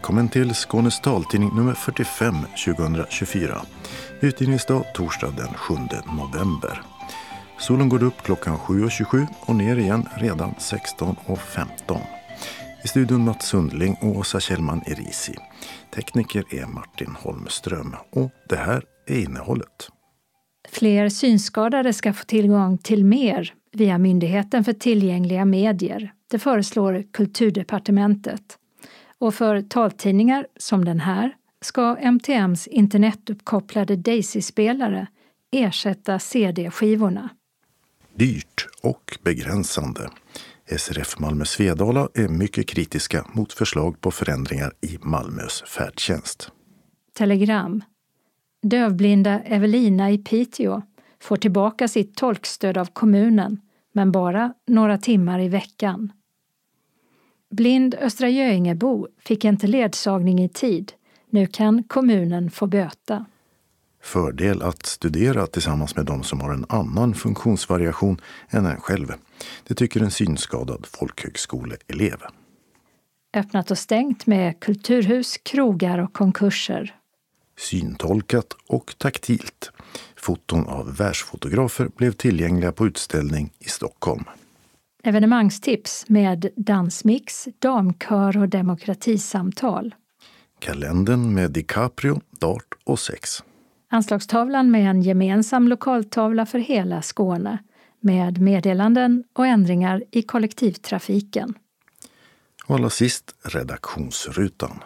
välkommen till Skånes taltidning nummer 45 2024. Utgivningsdag torsdag den 7 november. Solen går upp klockan 7.27 och ner igen redan 16.15. I studion Mats Sundling och Åsa Kjellman Erisi. Tekniker är Martin Holmström och det här är innehållet. Fler synskadade ska få tillgång till mer via Myndigheten för tillgängliga medier. Det föreslår Kulturdepartementet. Och för taltidningar som den här ska MTMs internetuppkopplade Daisy-spelare ersätta CD-skivorna. Dyrt och begränsande. SRF Malmö Svedala är mycket kritiska mot förslag på förändringar i Malmös färdtjänst. Telegram. Dövblinda Evelina i Piteå får tillbaka sitt tolkstöd av kommunen, men bara några timmar i veckan. Blind Östra Göingebo fick inte ledsagning i tid. Nu kan kommunen få böta. Fördel att studera tillsammans med de som har en annan funktionsvariation än en själv. Det tycker en synskadad folkhögskoleelev. Öppnat och stängt med kulturhus, krogar och konkurser. Syntolkat och taktilt. Foton av världsfotografer blev tillgängliga på utställning i Stockholm. Evenemangstips med dansmix, damkör och demokratisamtal. Kalendern med DiCaprio, dart och sex. Anslagstavlan med en gemensam lokaltavla för hela Skåne med meddelanden och ändringar i kollektivtrafiken. Och allra sist redaktionsrutan.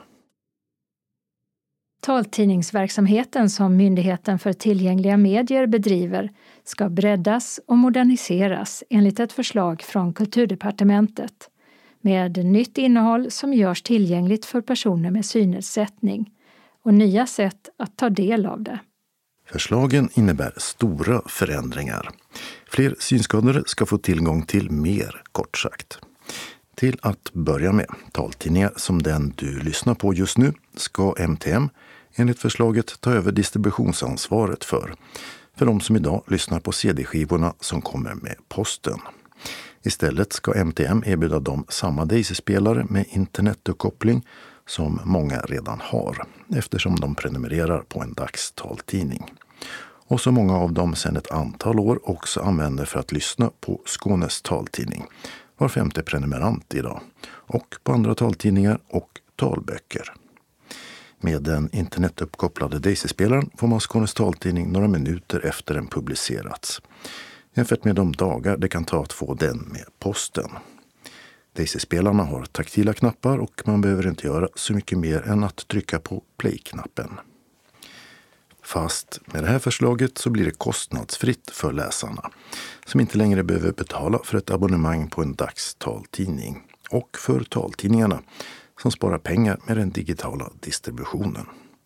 Taltidningsverksamheten som Myndigheten för tillgängliga medier bedriver ska breddas och moderniseras enligt ett förslag från Kulturdepartementet med nytt innehåll som görs tillgängligt för personer med synnedsättning och nya sätt att ta del av det. Förslagen innebär stora förändringar. Fler synskadade ska få tillgång till mer, kort sagt. Till att börja med, taltidningar som den du lyssnar på just nu ska MTM enligt förslaget ta över distributionsansvaret för de som idag lyssnar på CD-skivorna som kommer med posten. Istället ska MTM erbjuda dem samma Daisy-spelare med internetuppkoppling som många redan har eftersom de prenumererar på en dagstaltidning. Och så många av dem sedan ett antal år också använder för att lyssna på Skånes taltidning. Var femte prenumerant idag. Och på andra taltidningar och talböcker. Med den internetuppkopplade Daisy-spelaren får man Skånes taltidning några minuter efter den publicerats. Jämfört med de dagar det kan ta att få den med posten. Daisy-spelarna har taktila knappar och man behöver inte göra så mycket mer än att trycka på play-knappen. Fast med det här förslaget så blir det kostnadsfritt för läsarna som inte längre behöver betala för ett abonnemang på en dagstaltidning och för taltidningarna som sparar pengar med den digitala distributionen.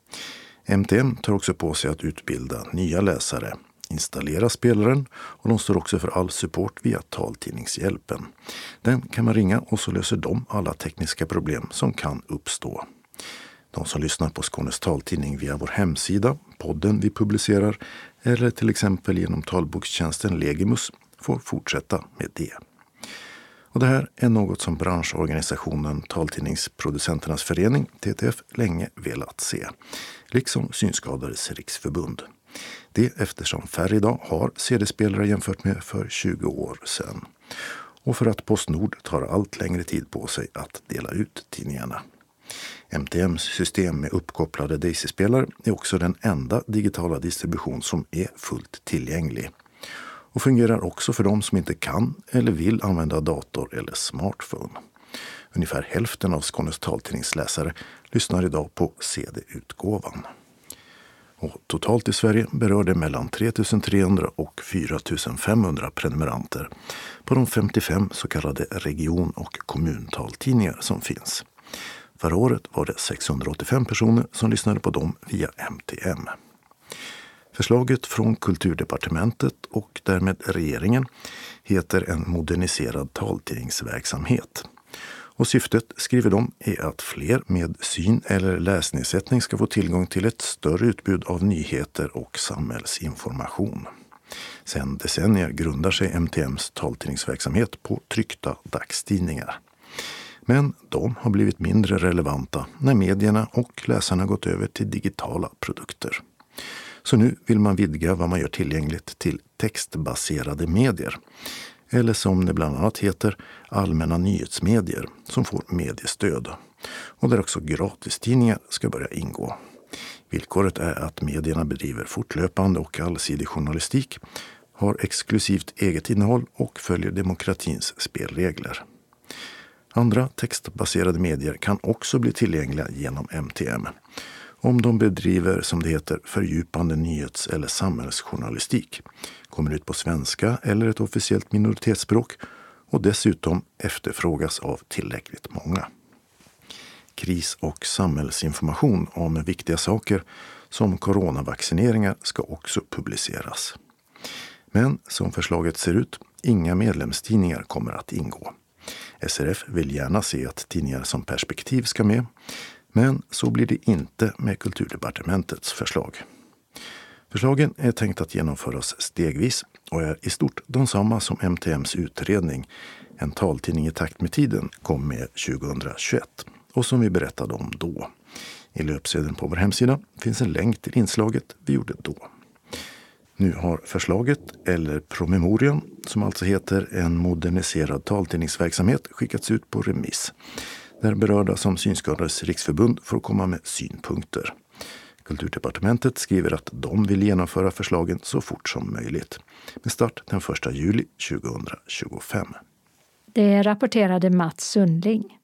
MTM tar också på sig att utbilda nya läsare, installera spelaren och de står också för all support via taltidningshjälpen. Den kan man ringa och så löser de alla tekniska problem som kan uppstå. De som lyssnar på Skånes taltidning via vår hemsida, podden vi publicerar eller till exempel genom talbokstjänsten Legimus får fortsätta med det. Och det här är något som branschorganisationen Taltidningsproducenternas förening, TTF, länge velat se. Liksom Synskadades riksförbund. Det eftersom färre idag har CD-spelare jämfört med för 20 år sedan. Och för att Postnord tar allt längre tid på sig att dela ut tidningarna. MTMs system med uppkopplade Daisy-spelare är också den enda digitala distribution som är fullt tillgänglig. Och fungerar också för de som inte kan eller vill använda dator eller smartphone. Ungefär hälften av Skånes taltidningsläsare lyssnar idag på CD-utgåvan. Och totalt i Sverige berör det mellan 3 300 och 4 500 prenumeranter på de 55 så kallade region- och kommuntaltidningar som finns. Förra året var det 685 personer som lyssnade på dem via MTM. Förslaget från Kulturdepartementet och därmed regeringen heter en moderniserad taltidningsverksamhet. Och syftet, skriver de, är att fler med syn- eller läsnedsättning ska få tillgång till ett större utbud av nyheter och samhällsinformation. Sedan decennier grundar sig MTMs taltidningsverksamhet på tryckta dagstidningar. Men de har blivit mindre relevanta när medierna och läsarna gått över till digitala produkter. Så nu vill man vidga vad man gör tillgängligt till textbaserade medier. Eller som det bland annat heter, allmänna nyhetsmedier som får mediestöd. Och där också gratistidningar ska börja ingå. Villkoret är att medierna bedriver fortlöpande och allsidig journalistik, har exklusivt eget innehåll och följer demokratins spelregler. Andra textbaserade medier kan också bli tillgängliga genom MTM. Om de bedriver, som det heter, fördjupande nyhets- eller samhällsjournalistik, kommer ut på svenska eller ett officiellt minoritetsspråk och dessutom efterfrågas av tillräckligt många. Kris- och samhällsinformation om viktiga saker som coronavaccineringar ska också publiceras. Men som förslaget ser ut, inga medlemstidningar kommer att ingå. SRF vill gärna se att tidningar som Perspektiv ska med, men så blir det inte med Kulturdepartementets förslag. Förslagen är tänkt att genomföras stegvis och är i stort de samma som MTMs utredning, en taltidning i takt med tiden, kom med 2021 och som vi berättade om då. I löpsedeln på vår hemsida finns en länk till inslaget vi gjorde då. Nu har förslaget, eller promemorian, som alltså heter En moderniserad taltidningsverksamhet, skickats ut på remiss. Där berörda som Synskadades riksförbund får komma med synpunkter. Kulturdepartementet skriver att de vill genomföra förslagen så fort som möjligt. Med start den 1 juli 2025. Det rapporterade Mats Sundling.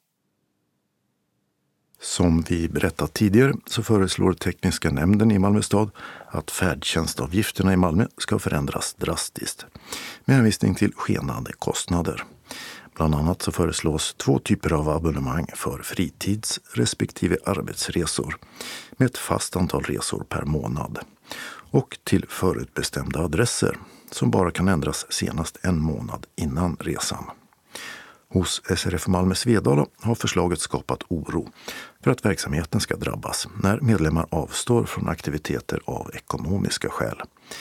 Som vi berättat tidigare så föreslår tekniska nämnden i Malmö stad att färdtjänstavgifterna i Malmö ska förändras drastiskt med hänvisning till skenande kostnader. Bland annat så föreslås 2 typer av abonnemang för fritids- respektive arbetsresor med ett fast antal resor per månad och till förutbestämda adresser som bara kan ändras senast en månad innan resan. Hos SRF Malmö Svedala har förslaget skapat oro för att verksamheten ska drabbas när medlemmar avstår från aktiviteter av ekonomiska skäl.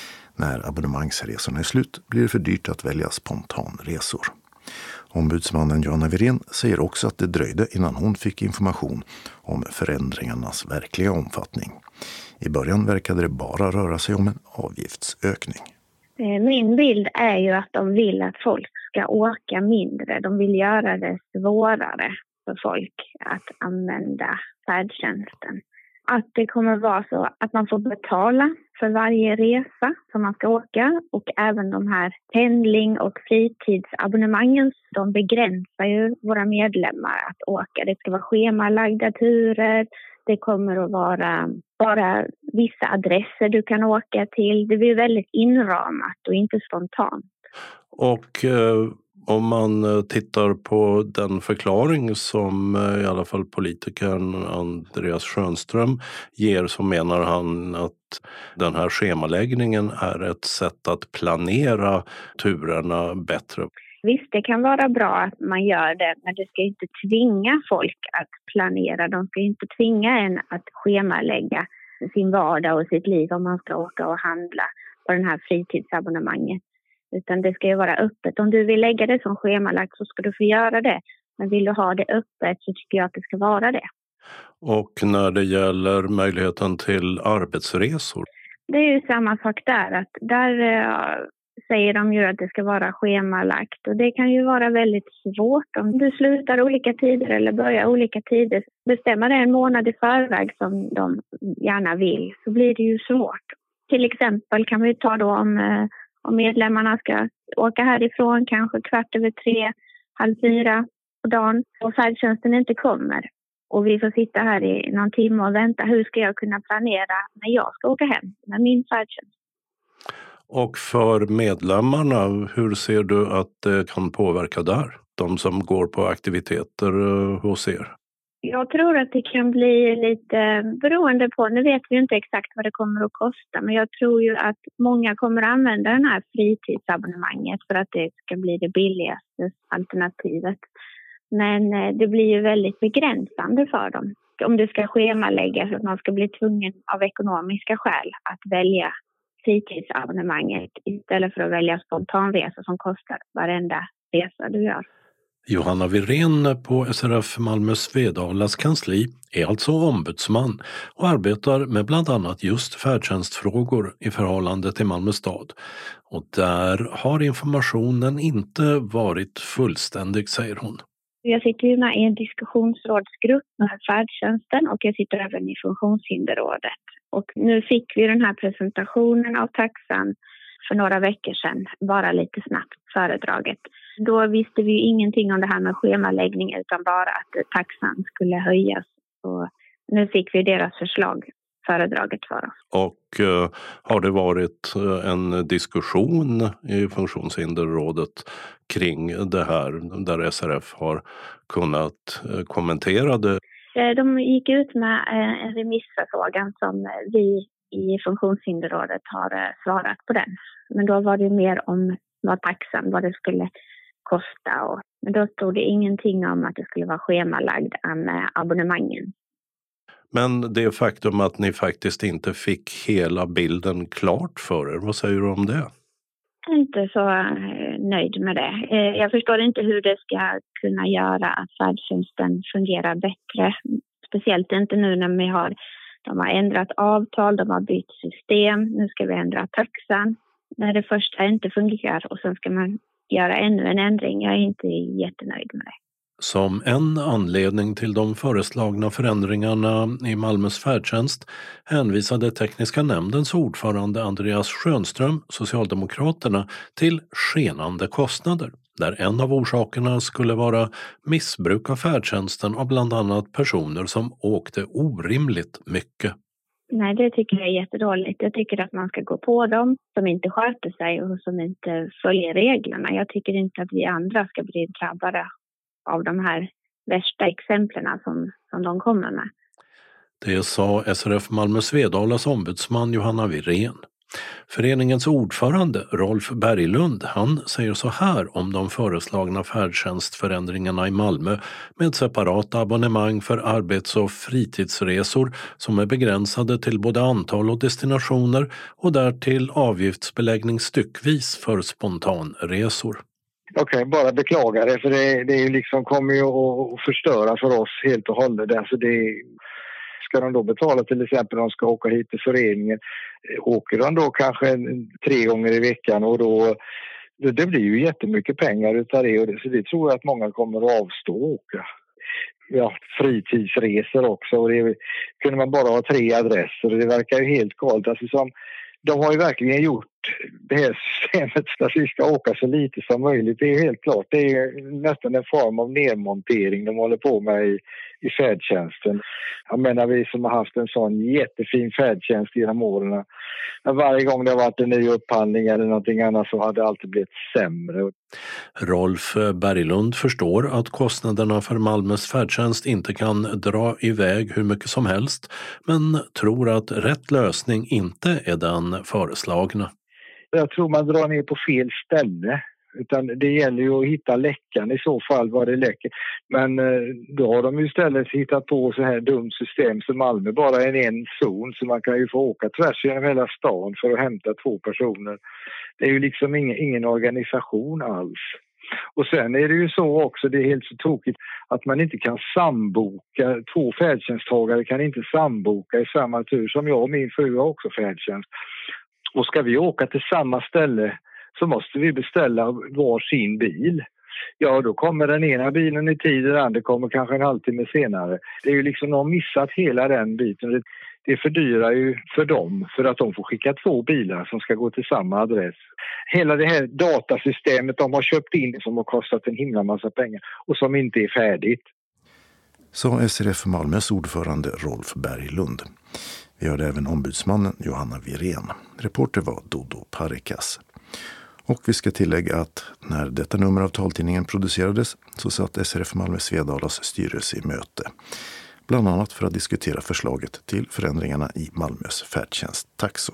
När abonnemangsresorna är slut blir det för dyrt att välja spontanresor. Ombudsmannen Johanna Virén säger också att det dröjde innan hon fick information om förändringarnas verkliga omfattning. I början verkade det bara röra sig om en avgiftsökning. Min bild är ju att de vill att folk ska åka mindre. De vill göra det svårare för folk att använda färdtjänsten. Att det kommer vara så att man får betala för varje resa som man ska åka, och även de här pendling- och fritidsabonnemangen, de begränsar ju våra medlemmar att åka. Det ska vara schemalagda turer, det kommer att vara bara vissa adresser du kan åka till. Det blir väldigt inramat och inte spontant. Och om man tittar på den förklaring som i alla fall politikern Andreas Schönström ger, så menar han att den här schemaläggningen är ett sätt att planera turerna bättre. Visst, det kan vara bra att man gör det, men det ska inte tvinga folk att planera. De ska inte tvinga en att schemalägga sin vardag och sitt liv om man ska åka och handla på den här fritidsabonnemanget. Utan det ska ju vara öppet. Om du vill lägga det som schemalagt så ska du få göra det. Men vill du ha det öppet så tycker jag att det ska vara det. Och när det gäller möjligheten till arbetsresor? Det är ju samma sak där. Att där säger de ju att det ska vara schemalagt. Och det kan ju vara väldigt svårt om du slutar olika tider eller börjar olika tider. Bestämma det en månad i förväg som de gärna vill, så blir det ju svårt. Till exempel kan vi ta då om medlemmarna ska åka härifrån kanske 3:15, 3:30 på dagen och färdtjänsten inte kommer. Och vi får sitta här i någon timme och vänta. Hur ska jag kunna planera när jag ska åka hem med min färdtjänst? Och för medlemmarna, hur ser du att det kan påverka där? De som går på aktiviteter hos er? Jag tror att det kan bli lite beroende på, nu vet vi inte exakt vad det kommer att kosta, men jag tror ju att många kommer att använda den här fritidsabonnemanget för att det ska bli det billigaste alternativet. Men det blir ju väldigt begränsande för dem. Om det ska schemaläggas att man ska bli tvungen av ekonomiska skäl att välja fritidsabonnemanget istället för att välja spontanresa som kostar varenda resa du gör. Johanna Wirén på SRF Malmö Svedalas kansli är alltså ombudsman och arbetar med bland annat just färdtjänstfrågor i förhållande till Malmö stad. Och där har informationen inte varit fullständig, säger hon. Jag sitter ju med i en diskussionsrådsgrupp med färdtjänsten och jag sitter även i funktionshinderrådet. Och nu fick vi den här presentationen av taxan för några veckor sedan, bara lite snabbt föredraget. Då visste vi ingenting om det här med schemaläggning utan bara att taxan skulle höjas. Och nu fick vi deras förslag föredraget för oss. Och har det varit en diskussion i funktionshinderrådet kring det här där SRF har kunnat kommentera det? De gick ut med en remissförfrågan som vi i funktionshinderrådet har svarat på den. Men då var det mer om taxan, vad det skulle kosta. Men då stod det ingenting om att det skulle vara schemalagd med abonnemangen. Men det faktum att ni faktiskt inte fick hela bilden klart för er, vad säger du om det? Jag är inte så nöjd med det. Jag förstår inte hur det ska kunna göra att färdtjänsten fungerar bättre. Speciellt inte nu när de har ändrat avtal, de har bytt system. Nu ska vi ändra taxan. När det första inte fungerar och sen ska man göra ännu en ändring. Jag är inte jättenöjd med det. Som en anledning till de föreslagna förändringarna i Malmös färdtjänst hänvisade tekniska nämndens ordförande Andreas Schönström, Socialdemokraterna, till skenande kostnader, där en av orsakerna skulle vara missbruk av färdtjänsten av bland annat personer som åkte orimligt mycket. Nej, det tycker jag är jättedåligt. Jag tycker att man ska gå på dem som inte sköter sig och som inte följer reglerna. Jag tycker inte att vi andra ska bli drabbade av de här värsta exemplen som de kommer med. Det sa SRF Malmö Svedalas ombudsman Johanna Wirén. Föreningens ordförande Rolf Berglund, han säger så här om de föreslagna färdtjänstförändringarna i Malmö med separata abonnemang för arbets- och fritidsresor som är begränsade till både antal och destinationer och därtill avgiftsbeläggning styckvis för spontanresor. Jag kan bara beklaga det, för det är ju liksom kommer ju att förstöra för oss helt och hållet. Alltså ska de då betala till exempel när de ska åka hit till föreningen, åker de då kanske 3 gånger i veckan och då det blir ju jättemycket pengar utav det, och så det tror jag att många kommer att avstå åka. Ja, fritidsresor också, och det kunde man bara ha 3 adresser och det verkar ju helt galet. Alltså de har ju verkligen gjort det här systemet så att vi ska åka så lite som möjligt. Det är helt klart. Det är nästan en form av nedmontering de håller på med i färdtjänsten. Jag menar, vi som har haft en sån jättefin färdtjänst genom åren. Varje gång det har varit en ny upphandling eller någonting annat så har det alltid blivit sämre. Rolf Berglund förstår att kostnaderna för Malmös färdtjänst inte kan dra iväg hur mycket som helst, men tror att rätt lösning inte är den föreslagna. Jag tror man drar ner på fel ställe. Utan det gäller ju att hitta läckan i så fall, var det läcker. Men då har de ju istället hittat på så här dumt system som Malmö bara är en zon, så man kan ju få åka tvärs genom hela stan för att hämta 2 personer. Det är ju liksom ingen organisation alls. Och sen är det ju så också, det är helt så tokigt att man inte kan samboka, 2 färdtjänsttagare kan inte samboka i samma tur. Som jag och min fru har också färdtjänst. Och ska vi åka till samma ställe så måste vi beställa var sin bil. Ja, då kommer den ena bilen i tid, den andra kommer kanske en halvtimme senare. Det är ju liksom, de har missat hela den biten. Det fördyrar ju för dem, för att de får skicka 2 bilar som ska gå till samma adress. Hela det här datasystemet de har köpt in som har kostat en himla massa pengar och som inte är färdigt. Sa SRF Malmös ordförande Rolf Berglund. Vi hörde även ombudsmannen Johanna Wirén. Reporter var Dodo Parikas. Och vi ska tillägga att när detta nummer av taltidningen producerades så satt SRF Malmö Svedalas styrelse i möte. Bland annat för att diskutera förslaget till förändringarna i Malmös färdtjänsttaxor.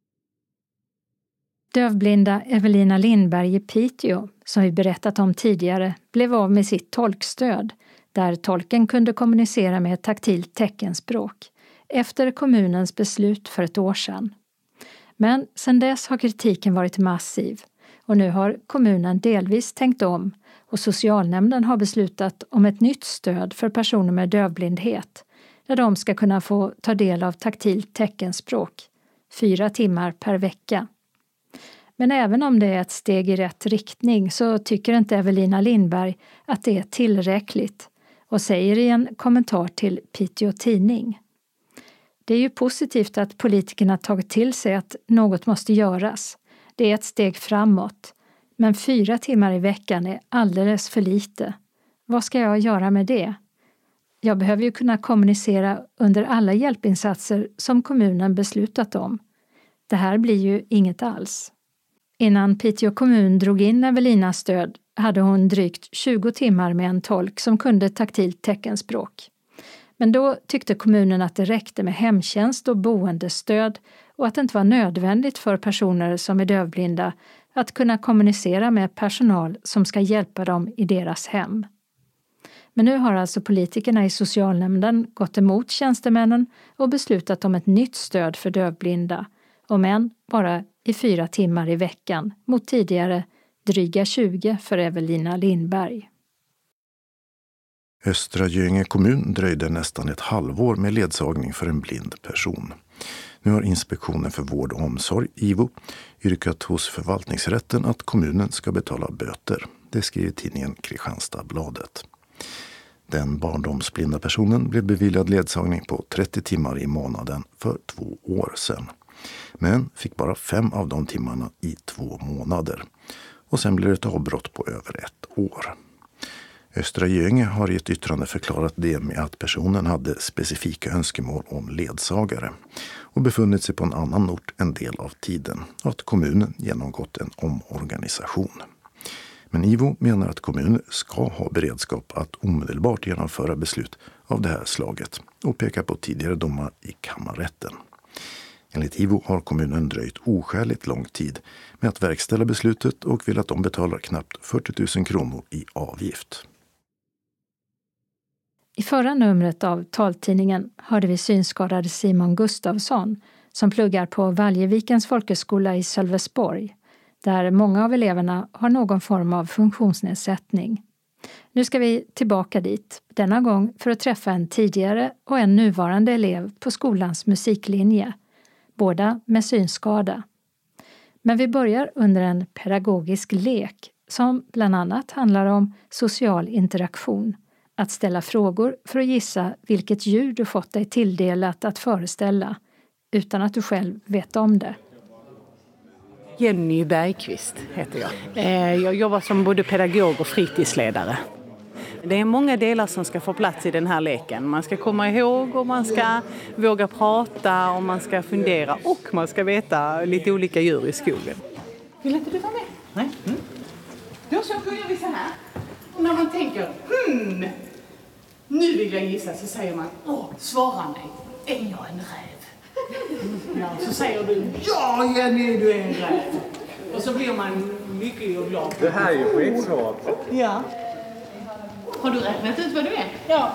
Dövblinda Evelina Lindberg i Piteå, som vi berättat om tidigare, blev av med sitt tolkstöd, där tolken kunde kommunicera med ett taktilt teckenspråk, efter kommunens beslut för ett år sedan. Men sedan dess har kritiken varit massiv och nu har kommunen delvis tänkt om och socialnämnden har beslutat om ett nytt stöd för personer med dövblindhet där de ska kunna få ta del av taktilt teckenspråk 4 timmar per vecka. Men även om det är ett steg i rätt riktning så tycker inte Evelina Lindberg att det är tillräckligt och säger i en kommentar till Piteå Tidning. Det är ju positivt att politikerna tagit till sig att något måste göras. Det är ett steg framåt. Men 4 timmar i veckan är alldeles för lite. Vad ska jag göra med det? Jag behöver ju kunna kommunicera under alla hjälpinsatser som kommunen beslutat om. Det här blir ju inget alls. Innan Piteå kommun drog in Evelinas stöd hade hon drygt 20 timmar med en tolk som kunde taktilt teckenspråk. Men då tyckte kommunen att det räckte med hemtjänst och boendestöd och att det inte var nödvändigt för personer som är dövblinda att kunna kommunicera med personal som ska hjälpa dem i deras hem. Men nu har alltså politikerna i socialnämnden gått emot tjänstemännen och beslutat om ett nytt stöd för dövblinda, om än bara i 4 timmar i veckan mot tidigare dryga 20 för Evelina Lindberg. Östra Göinge kommun dröjde nästan ett halvår med ledsagning för en blind person. Nu har Inspektionen för vård och omsorg, IVO, yrkat hos förvaltningsrätten att kommunen ska betala böter. Det skriver tidningen Kristianstadsbladet. Den barndomsblinda personen blev beviljad ledsagning på 30 timmar i månaden för 2 år sedan. Men fick bara 5 av de timmarna i 2 månader. Och sen blev det ett avbrott på över 1 år. Östra Göinge har i ett yttrande förklarat det med att personen hade specifika önskemål om ledsagare och befunnit sig på en annan ort en del av tiden och att kommunen genomgått en omorganisation. Men IVO menar att kommuner ska ha beredskap att omedelbart genomföra beslut av det här slaget och pekar på tidigare domar i kammarrätten. Enligt IVO har kommunen dröjt oskäligt lång tid med att verkställa beslutet och vill att de betalar knappt 40 000 kronor i avgift. I förra numret av taltidningen hörde vi synskadade Simon Gustafsson som pluggar på Valjevikens folkhögskola i Sölvesborg, där många av eleverna har någon form av funktionsnedsättning. Nu ska vi tillbaka dit, denna gång för att träffa en tidigare och en nuvarande elev på skolans musiklinje, båda med synskada. Men vi börjar under en pedagogisk lek som bland annat handlar om social interaktion. Att ställa frågor för att gissa vilket djur du fått dig tilldelat att föreställa utan att du själv vet om det. Jenny Bergqvist heter jag. Jag jobbar som både pedagog och fritidsledare. Det är många delar som ska få plats i den här leken. Man ska komma ihåg och man ska våga prata och man ska fundera och man ska veta lite olika djur i skogen. Vill inte du vara med? Nej. Då så börjar vi så här. Och när man tänker, nu vill jag gissa, så säger man, svara mig, är jag en räv? Ja, så säger du, ja Jenny, du är en räv. Och så blir man lycklig och glad. Det här är ju skitsvårt. Ja. Har du räknat ut vad du är? Ja.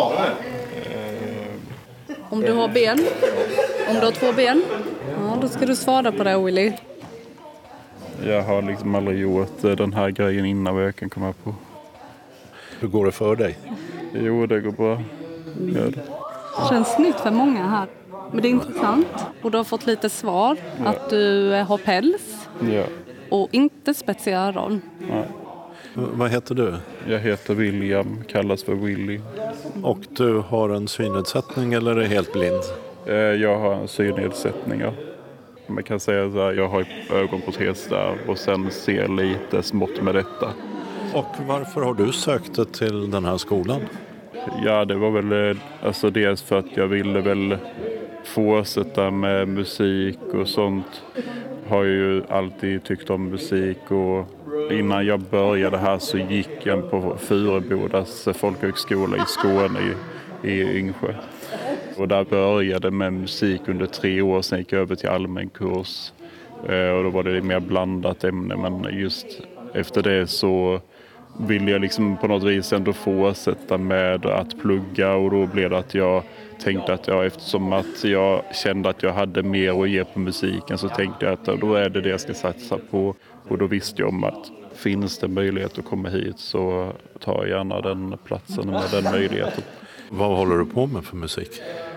Om du har ben, om du har 2 ben, ja, då ska du svara på det, Willy. Jag har liksom aldrig gjort den här grejen innan vad jag kan komma på. Hur går det för dig? Jo, det går bra. Det känns nytt för många här. Men det är intressant. Och du har fått lite svar. Att du har päls. Ja. Och inte spetsiga öron. Nej. Vad heter du? Jag heter William, kallas för Willy. Och du har en synnedsättning eller är helt blind? Jag har en synnedsättning, ja. Man kan säga så här, jag har ögonprotes där och sen ser lite smått med detta. Och varför har du sökt dig till den här skolan? Ja, det var väl alltså dels för att jag ville väl fortsätta med musik och sånt. Har ju alltid tyckt om musik och innan jag började här så gick jag på Furebodas folkhögskola i Skåne i Yngsjö. Och där började med musik under 3 år, sen gick jag över till allmän kurs. Och då var det mer blandat ämne, men just efter det så ville jag liksom på något vis ändå fortsätta med att plugga, och då blev det att jag tänkte att eftersom att jag kände att jag hade mer att ge på musiken så tänkte jag att då är det jag ska satsa på. Och då visste jag om att finns det möjlighet att komma hit så tar jag gärna den platsen med den möjligheten. Vad håller du på med för musik?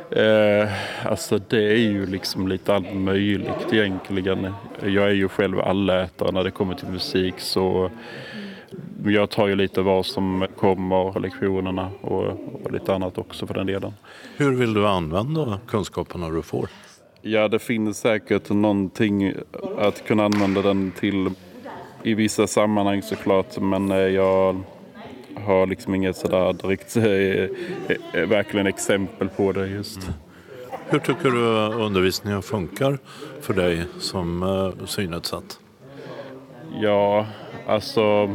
Alltså det är ju liksom lite allt möjligt egentligen. Jag är ju själv allätare när det kommer till musik, så jag tar ju lite vad som kommer på lektionerna och lite annat också för den delen. Hur vill du använda kunskaperna du får? Ja, det finns säkert någonting att kunna använda den till i vissa sammanhang såklart, men jag har liksom inget sådär direkt verkligen exempel på det just. Hur tycker du undervisningen funkar för dig som synnedsatt? Ja, alltså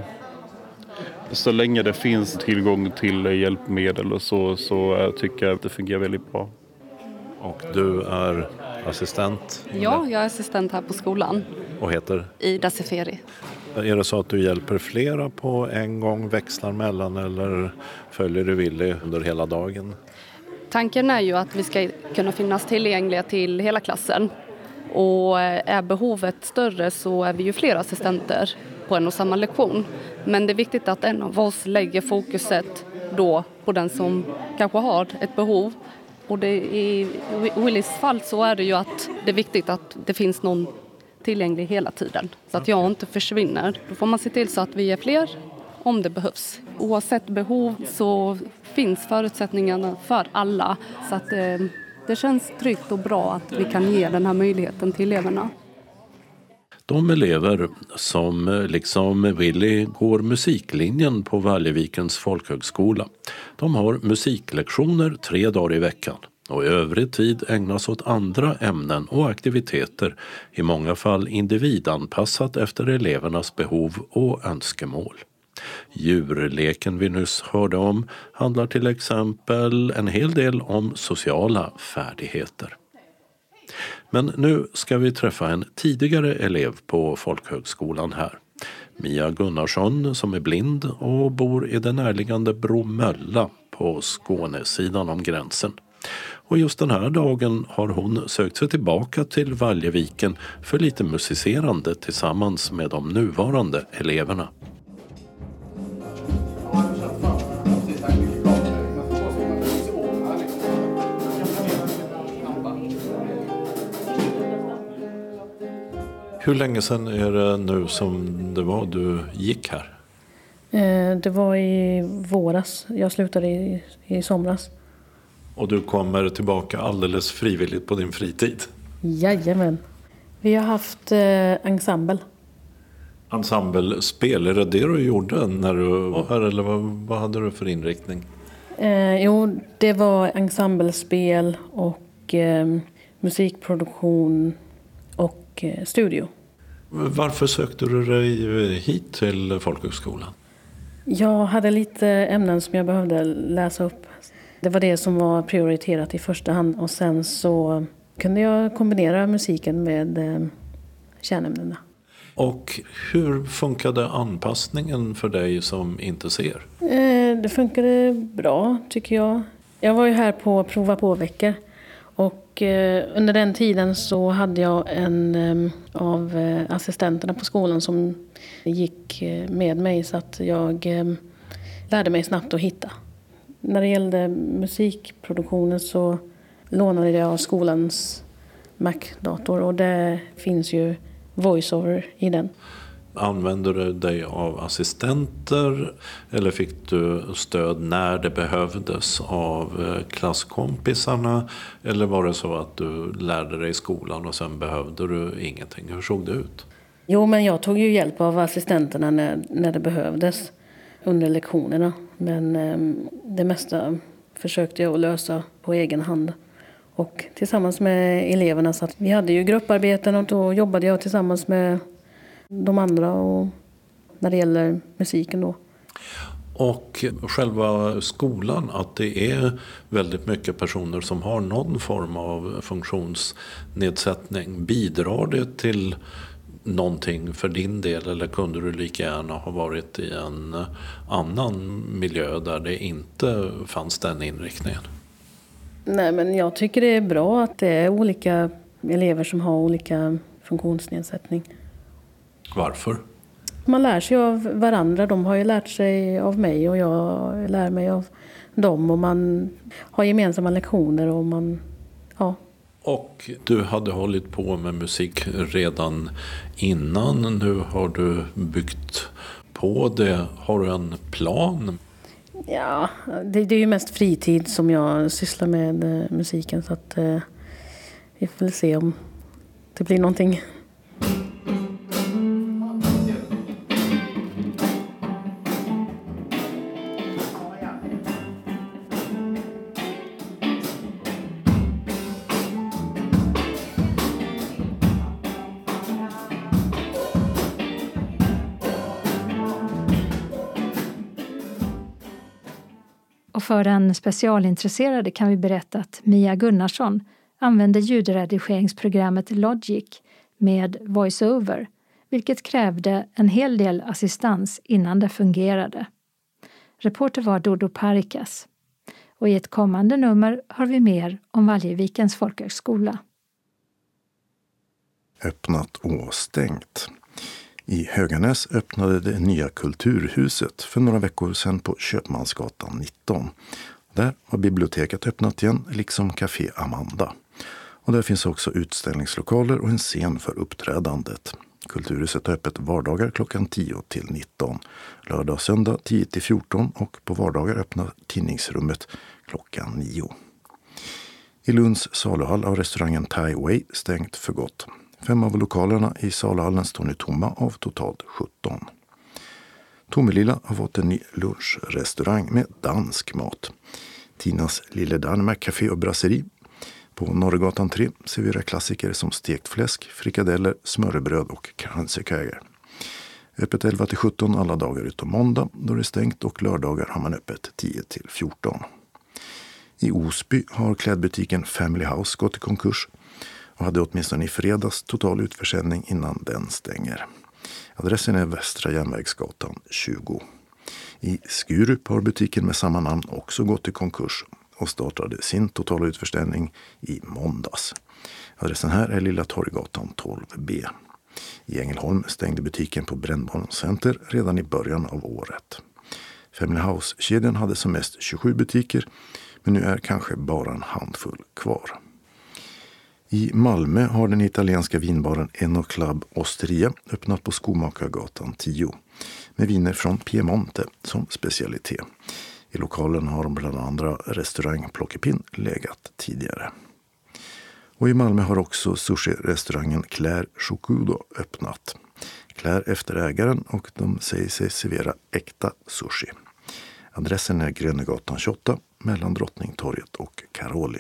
så länge det finns tillgång till hjälpmedel och så tycker jag att det fungerar väldigt bra. Och du är assistent? Ja, jag är assistent här på skolan. Och heter? Ida Seferi. Är det så att du hjälper flera på en gång, växlar mellan, eller följer du Willy under hela dagen? Tanken är ju att vi ska kunna finnas tillgängliga till hela klassen. Och är behovet större så är vi ju flera assistenter på en och samma lektion. Men det är viktigt att en av oss lägger fokuset då på den som kanske har ett behov. Och i Willys fall så är det ju att det är viktigt att det finns någon tillgänglig hela tiden. Så att jag inte försvinner. Då får man se till så att vi är fler om det behövs. Oavsett behov så finns förutsättningarna för alla. Så att det känns tryggt och bra att vi kan ge den här möjligheten till eleverna. De elever som liksom Willy går musiklinjen på Valjevikens folkhögskola, de har musiklektioner 3 dagar i veckan och i övrig tid ägnas åt andra ämnen och aktiviteter, i många fall individanpassat efter elevernas behov och önskemål. Djurleken vi nyss hörde om handlar till exempel en hel del om sociala färdigheter. Men nu ska vi träffa en tidigare elev på folkhögskolan här. Mia Gunnarsson, som är blind och bor i den närliggande Bromölla på Skånesidan om gränsen. Och just den här dagen har hon sökt sig tillbaka till Valjeviken för lite musicerande tillsammans med de nuvarande eleverna. Hur länge sedan är det nu som det var du gick här? Det var i våras. Jag slutade i somras. Och du kommer tillbaka alldeles frivilligt på din fritid? Jajamän. Vi har haft ensemble. Ensemblespel, är det du gjorde när du var här, eller vad hade du för inriktning? Jo, det var ensemblespel och musikproduktion och studio. Varför sökte du dig hit till folkhögskolan? Jag hade lite ämnen som jag behövde läsa upp. Det var det som var prioriterat i första hand, och sen så kunde jag kombinera musiken med kärnämnena. Och hur funkade anpassningen för dig som inte ser? Det funkade bra, tycker jag. Jag var ju här på prova på-veckor. Och under den tiden så hade jag en av assistenterna på skolan som gick med mig, så att jag lärde mig snabbt att hitta. När det gällde musikproduktionen så lånade jag av skolans Mac-dator, och det finns ju voiceover i den. Använde du dig av assistenter eller fick du stöd när det behövdes av klasskompisarna, eller var det så att du lärde dig i skolan och sen behövde du ingenting? Hur såg det ut? Jo, men jag tog ju hjälp av assistenterna när det behövdes under lektionerna, men det mesta försökte jag att lösa på egen hand och tillsammans med eleverna. Så att vi hade ju grupparbeten och då jobbade jag tillsammans med de andra, och när det gäller musiken då. Och själva skolan, att det är väldigt mycket personer som har någon form av funktionsnedsättning. Bidrar det till någonting för din del, eller kunde du lika gärna ha varit i en annan miljö där det inte fanns den inriktningen? Nej, men jag tycker det är bra att det är olika elever som har olika funktionsnedsättning. Varför? Man lär sig av varandra. De har ju lärt sig av mig och jag lär mig av dem. Och man har gemensamma lektioner och man... Ja. Och du hade hållit på med musik redan innan. Nu har du byggt på det. Har du en plan? Ja, det är ju mest fritid som jag sysslar med musiken. Så att vi får se om det blir någonting. Och för den specialintresserade kan vi berätta att Mia Gunnarsson använde ljudredigeringsprogrammet Logic med VoiceOver, vilket krävde en hel del assistans innan det fungerade. Reporter var Dodo Parikas. Och i ett kommande nummer har vi mer om Valjevikens folkhögskola. Öppnat och stängt. I Höganäs öppnade det nya Kulturhuset för några veckor sedan på Köpmansgatan 19. Där har biblioteket öppnat igen, liksom Café Amanda. Och där finns också utställningslokaler och en scen för uppträdandet. Kulturhuset är öppet vardagar klockan 10 till 19, lördag och söndag 10 till 14 och på vardagar öppnar tidningsrummet klockan 9. I Lunds saluhall har restaurangen Thai Way stängt för gott. 5 av lokalerna i saluhallen står nu tomma av totalt 17. Tomelilla har fått en ny lunchrestaurang med dansk mat. Tinas Lille Danmark Café och Brasserie. På Norregatan 3 serverar klassiker som stekt fläsk, frikadeller, smörrebröd och kransekaggar. Öppet 11 till 17 alla dagar utom måndag då det är stängt, och lördagar har man öppet 10 till 14. I Osby har klädbutiken Family House gått i konkurs och hade åtminstone i fredags total utförsäljning innan den stänger. Adressen är Västra Järnvägsgatan 20. I Skurup har butiken med samma namn också gått i konkurs och startade sin totala utförsäljning i måndags. Adressen här är Lilla Torggatan 12B. I Ängelholm stängde butiken på Brännbollcenter redan i början av året. Family House-kedjan hade som mest 27 butiker, men nu är kanske bara en handfull kvar. I Malmö har den italienska vinbaren Eno Club Osteria öppnat på Skomakargatan 10 med viner från Piemonte som specialitet. I lokalen har bland andra restaurang Plockepinn legat tidigare. Och i Malmö har också sushi-restaurangen Claire Chokudo öppnat. Claire efter ägaren, och de säger sig servera äkta sushi. Adressen är Grönegatan 28 mellan Drottningtorget och Karoli.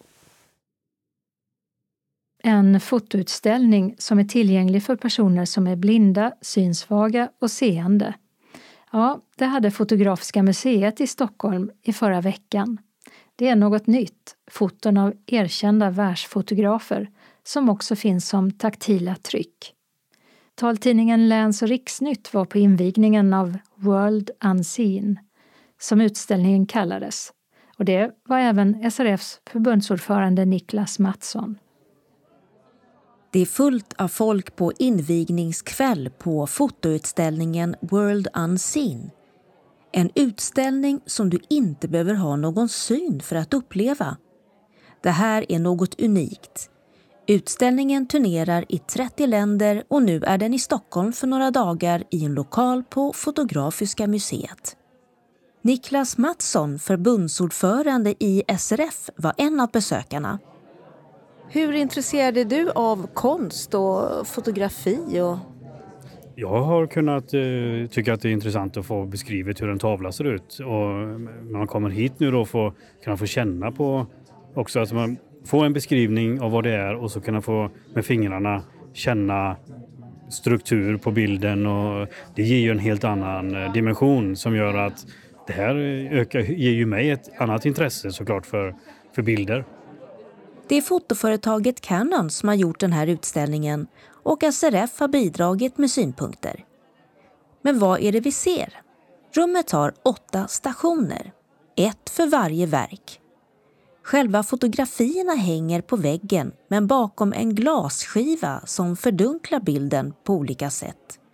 En fotoutställning som är tillgänglig för personer som är blinda, synsvaga och seende. Ja, det hade Fotografiska museet i Stockholm i förra veckan. Det är något nytt, foton av erkända världsfotografer som också finns som taktila tryck. Taltidningen Läns- och Riksnytt var på invigningen av World Unseen, som utställningen kallades. Och det var även SRFs förbundsordförande Niklas Mattsson. Det är fullt av folk på invigningskväll på fotoutställningen World Unseen. En utställning som du inte behöver ha någon syn för att uppleva. Det här är något unikt. Utställningen turnerar i 30 länder och nu är den i Stockholm för några dagar i en lokal på Fotografiska museet. Niklas Mattsson, förbundsordförande i SRF, var en av besökarna. Hur intresserad är du av konst och fotografi? Jag har kunnat tycka att det är intressant att få beskrivet hur en tavla ser ut. Och när man kommer hit nu då kan man få känna på också att man får en beskrivning av vad det är och så kan man få med fingrarna känna struktur på bilden. Och det ger ju en helt annan dimension som gör att det här ger ju mig ett annat intresse såklart för bilder. Det är fotoföretaget Canon som har gjort den här utställningen och SRF har bidragit med synpunkter. Men vad är det vi ser? Rummet har 8 stationer, 1 för varje verk. Själva fotografierna hänger på väggen men bakom en glasskiva som fördunklar bilden på olika sätt.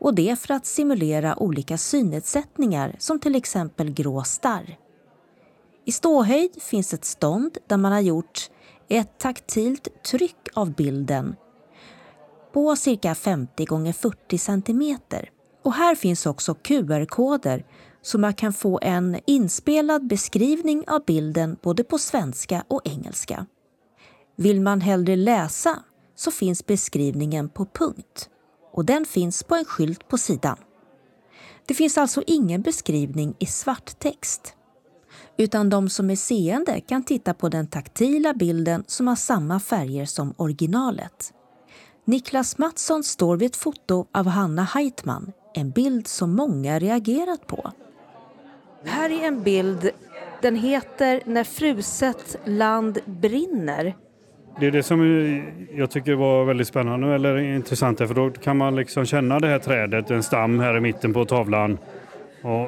Och det för att simulera olika synnedsättningar som till exempel grå starr. I ståhöjd finns ett stånd där man har gjort ett taktilt tryck av bilden på cirka 50 x 40 cm. Och här finns också QR-koder så man kan få en inspelad beskrivning av bilden både på svenska och engelska. Vill man hellre läsa så finns beskrivningen på punkt och den finns på en skylt på sidan. Det finns alltså ingen beskrivning i svart text, utan de som är seende kan titta på den taktila bilden som har samma färger som originalet. Niklas Mattsson står vid ett foto av Hanna Heitman, en bild som många reagerat på. Här är en bild, den heter När fruset land brinner. Det är det som jag tycker var väldigt spännande eller intressant, för då kan man liksom känna det här trädet, en stam här i mitten på tavlan och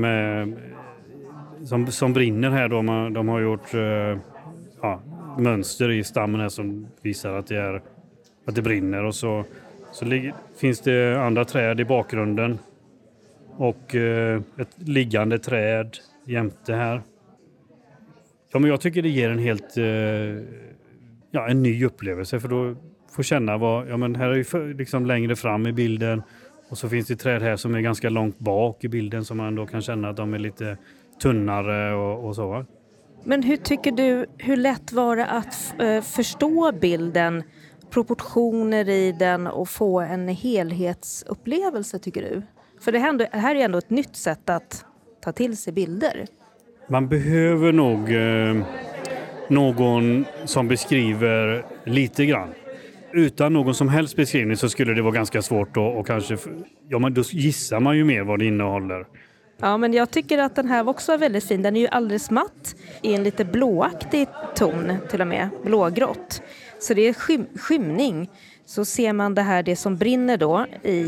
som brinner här då. De har gjort mönster i stammen här som visar att det brinner, och så finns det andra träd i bakgrunden och ett liggande träd jämte här. Ja, men jag tycker det ger en helt en ny upplevelse, för då får känna här är ju liksom längre fram i bilden, och så finns det träd här som är ganska långt bak i bilden som man då kan känna att de är lite tunnare och så. Men hur tycker du, hur lätt var det att förstå bilden, proportioner i den och få en helhetsupplevelse, tycker du? För det här är ändå ett nytt sätt att ta till sig bilder. Man behöver nog någon som beskriver lite grann. Utan någon som helst beskrivning så skulle det vara ganska svårt och kanske, men då gissar man ju mer vad det innehåller. Ja, men jag tycker att den här också var väldigt fin. Den är ju alldeles matt i en lite blåaktig ton, till och med blågrått. Så det är skymning. Så ser man det som brinner då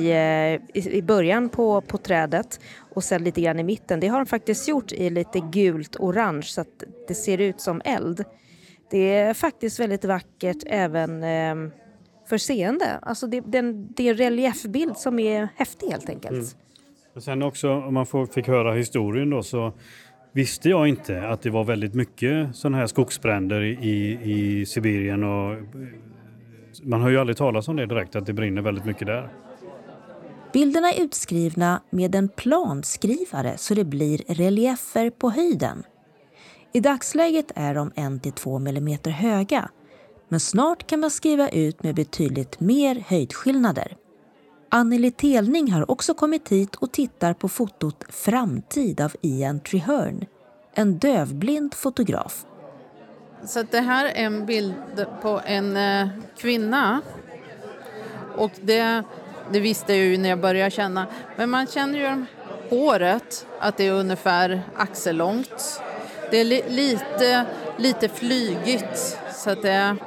i början på trädet och sen lite grann i mitten. Det har de faktiskt gjort i lite gult orange så att det ser ut som eld. Det är faktiskt väldigt vackert även för seende. Alltså det är en reliefbild som är häftig helt enkelt. Mm. Och sen också, om man fick höra historien då, så visste jag inte att det var väldigt mycket sådana här skogsbränder i Sibirien, och man har ju aldrig talat om det direkt, att det brinner väldigt mycket där. Bilderna är utskrivna med en planskrivare så det blir reliefer på höjden. I dagsläget är de 1-2 millimeter höga, men snart kan man skriva ut med betydligt mer höjdskillnader. Anneli Telning har också kommit hit och tittar på fotot Framtid av Ian Treherne, en dövblind fotograf. Så det här är en bild på en kvinna, och det visste jag ju när jag började känna. Men man känner ju håret, att det är ungefär axellångt. Det är lite flygigt, så att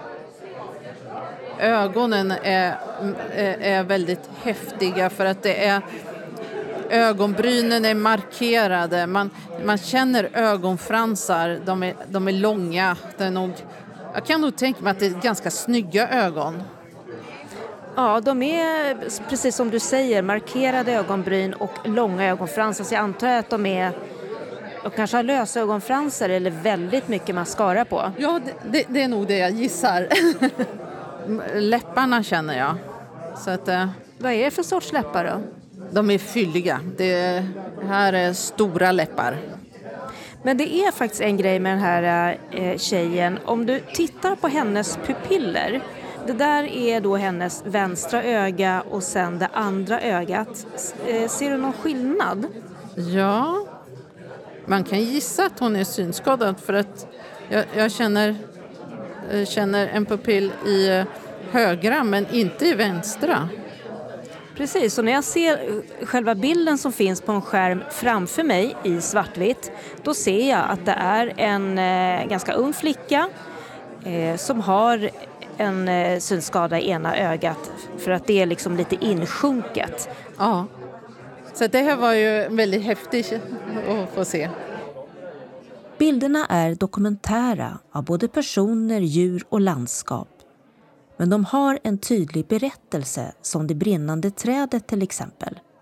ögonen är väldigt häftiga, för att ögonbrynen är markerade. Man känner ögonfransar, de är långa. Jag kan nog tänka mig att det är ganska snygga ögon. Ja, de är precis som du säger, markerade ögonbryn och långa ögonfransar. Så jag antar att de kanske har lösa ögonfransar eller väldigt mycket mascara på. Ja, det är nog det jag gissar. Läpparna känner jag. Så att, vad är det för sorts läppar då? De är fylliga. Det här är stora läppar. Men det är faktiskt en grej med den här tjejen. Om du tittar på hennes pupiller. Det där är då hennes vänstra öga och sen det andra ögat. Ser du någon skillnad? Ja, man kan gissa att hon är synskadad, för att jag känner en pupill i högra men inte i vänstra. Precis, och när jag ser själva bilden som finns på en skärm framför mig i svartvitt, då ser jag att det är en ganska ung flicka som har en synskada i ena ögat, för att det är liksom lite insjunket. Ja, så det här var ju väldigt häftigt att få se. Bilderna är dokumentära av både personer, djur och landskap. Men de har en tydlig berättelse, som det brinnande trädet till exempel.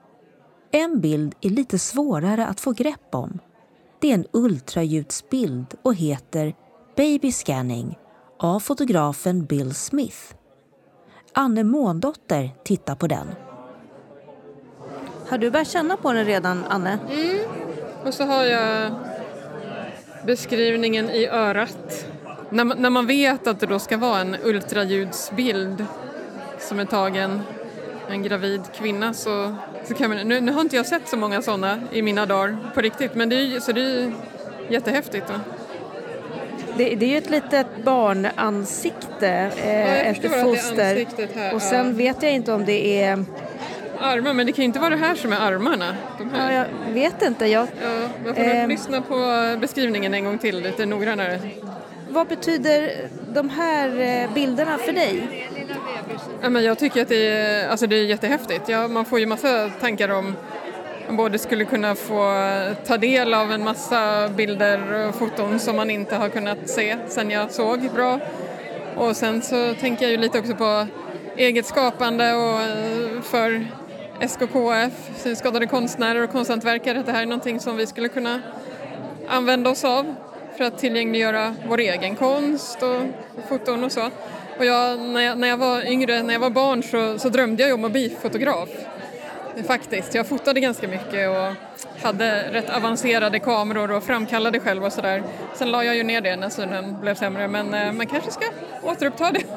En bild är lite svårare att få grepp om. Det är en ultraljudsbild och heter Baby Scanning av fotografen Bill Smith. Anne Måndotter tittar på den. Har du börjat känna på den redan, Anne? Och så har jag beskrivningen i örat. När man vet att det då ska vara en ultraljudsbild som är tagen en gravid kvinna så kan man, nu har inte jag sett så många sådana i mina dagar på riktigt, men det är jättehäftigt då. Det är ju ett litet barnansikte efter foster. Och sen vet jag inte om det är armar, men det kan ju inte vara det här som är armarna. De här. Ja, jag vet inte. Man får nog lyssna på beskrivningen en gång till lite noggrannare. Vad betyder de här bilderna för dig? Ja, men jag tycker att det är jättehäftigt. Man får ju massa tankar om man både skulle kunna få ta del av en massa bilder och foton som man inte har kunnat se sen jag såg bra. Och sen så tänker jag ju lite också på eget skapande och för SKKF, synskadade konstnärer och konsthantverkare. Det här är någonting som vi skulle kunna använda oss av för att tillgängliggöra vår egen konst och foton och så. Och när jag var yngre, när jag var barn så drömde jag om att bli fotograf. Faktiskt. Jag fotade ganska mycket och hade rätt avancerade kameror och framkallade själv och sådär. Sen la jag ju ner det när synen blev sämre, men man kanske ska återuppta det.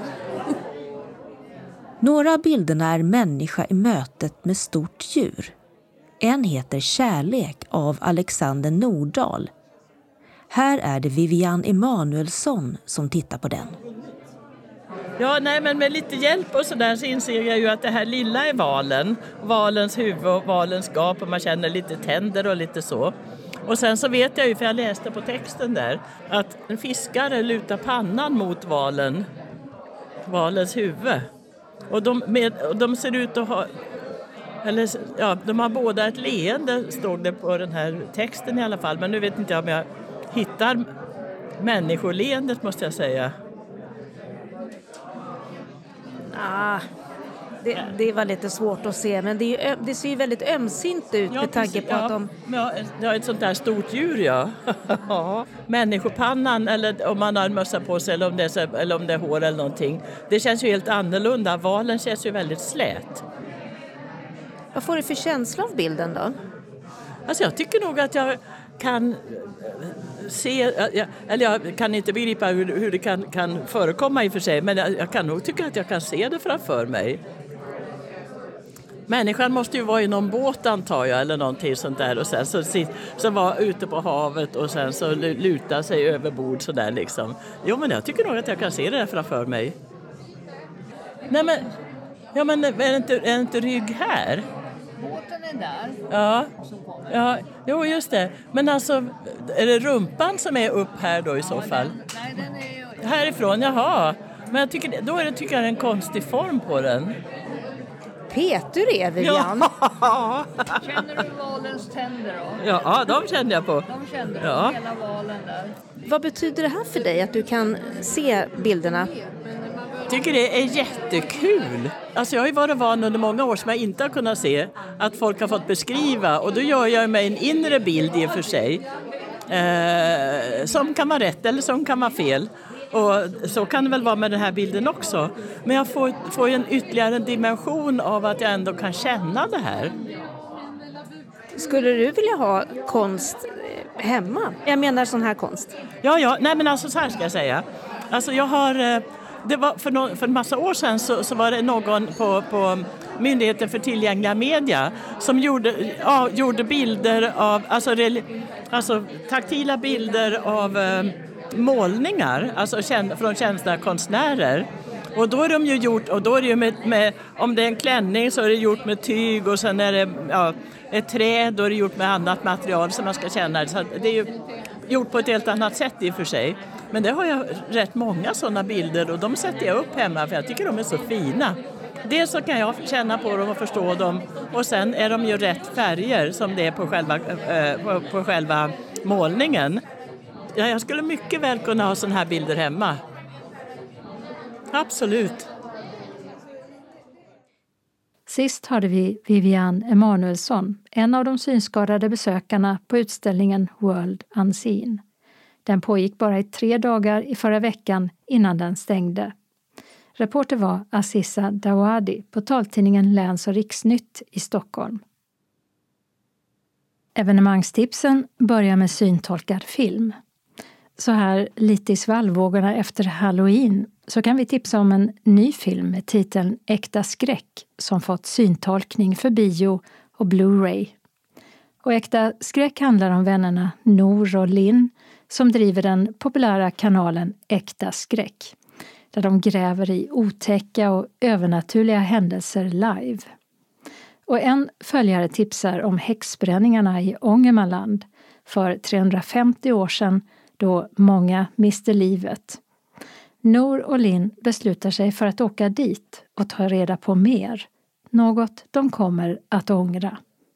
Några av bilderna är människa i mötet med stort djur. En heter Kärlek av Alexander Nordahl. Här är det Vivian Emanuelsson som tittar på den. Ja, men med lite hjälp och sådär så inser jag ju att det här lilla är valen. Valens huvud och valens gap och man känner lite tänder och lite så. Och sen så vet jag ju, för jag läste på texten där, att en fiskare lutar pannan mot valens huvud. Och de ser ut att ha, de har båda ett leende, stod det på den här texten i alla fall. Men nu vet inte jag om jag hittar människoleendet, måste jag säga. Det var lite svårt att se, men det ser ju väldigt ömsint ut med tanke på att de... Ja, det är ett sånt där stort djur, ja. Människopannan, eller om man har en mössa på sig eller om det är hår eller någonting. Det känns ju helt annorlunda. Valen känns ju väldigt slät. Vad får du för känsla av bilden då? Alltså jag tycker nog att jag kan se, jag kan inte begripa hur det kan förekomma i och för sig, men jag kan nog tycka att jag kan se det framför mig. Människan måste ju vara i någon båt, antar jag, eller någonting sånt där, och sen så var ute på havet och sen så luta sig över bord så där liksom. Jo, men jag tycker nog att jag kan se det där framför mig. Nej, men ja, men är inte rygg här? Båten är där. Ja. Ja, jo, just det. Men alltså, är det rumpan som är upp här då i så fall? Nej, den är ju... Härifrån, jaha. Men jag tycker jag är en konstig form på den. Peter är Vivian. Ja. Känner du valens tänder då? Ja, de kände jag på. De kände ja. Hela valen där. Vad betyder det här för dig att du kan se bilderna? Jag tycker det är jättekul. Alltså jag har ju varit van under många år som jag inte har kunnat se att folk har fått beskriva. Och då gör jag mig en inre bild i och för sig. Som kan vara rätt eller som kan vara fel. Och så kan det väl vara med den här bilden också. Men jag får ju en ytterligare dimension av att jag ändå kan känna det här. Skulle du vilja ha konst hemma? Jag menar sån här konst. Ja, nej men alltså så här ska jag säga. Alltså jag har... Det var för en massa år sedan så var det någon på Myndigheten för tillgängliga media som gjorde bilder av, alltså taktila bilder av målningar, alltså från kända konstnärer. Och då är de ju gjort, och då är det ju med om det är en klänning så är det gjort med tyg, och sen är det ett träd, då är det gjort med annat material som man ska känna. Så det är ju gjort på ett helt annat sätt i och för sig. Men det har jag rätt många sådana bilder, och de sätter jag upp hemma för jag tycker de är så fina. Dels så kan jag känna på dem och förstå dem, och sen är de ju rätt färger som det är på själva målningen. Ja, jag skulle mycket väl kunna ha sådana här bilder hemma. Absolut. Sist hörde vi Vivian Emanuelsson, en av de synskadade besökarna på utställningen World Unseen. Den pågick bara i 3 dagar i förra veckan innan den stängde. Reporter var Aziza Dawadi på taltidningen Läns- och Riksnytt i Stockholm. Evenemangstipsen börjar med syntolkad film. Så här lite i svallvågorna efter Halloween så kan vi tipsa om en ny film med titeln Äkta skräck som fått syntolkning för bio och Blu-ray. Och Äkta skräck handlar om vännerna Nour och Linn som driver den populära kanalen Äkta skräck, där de gräver i otäcka och övernaturliga händelser live. Och en följare tipsar om häxbränningarna i Ångermanland för 350 år sedan då många miste livet. Nour och Linn beslutar sig för att åka dit och ta reda på mer, något de kommer att ångra.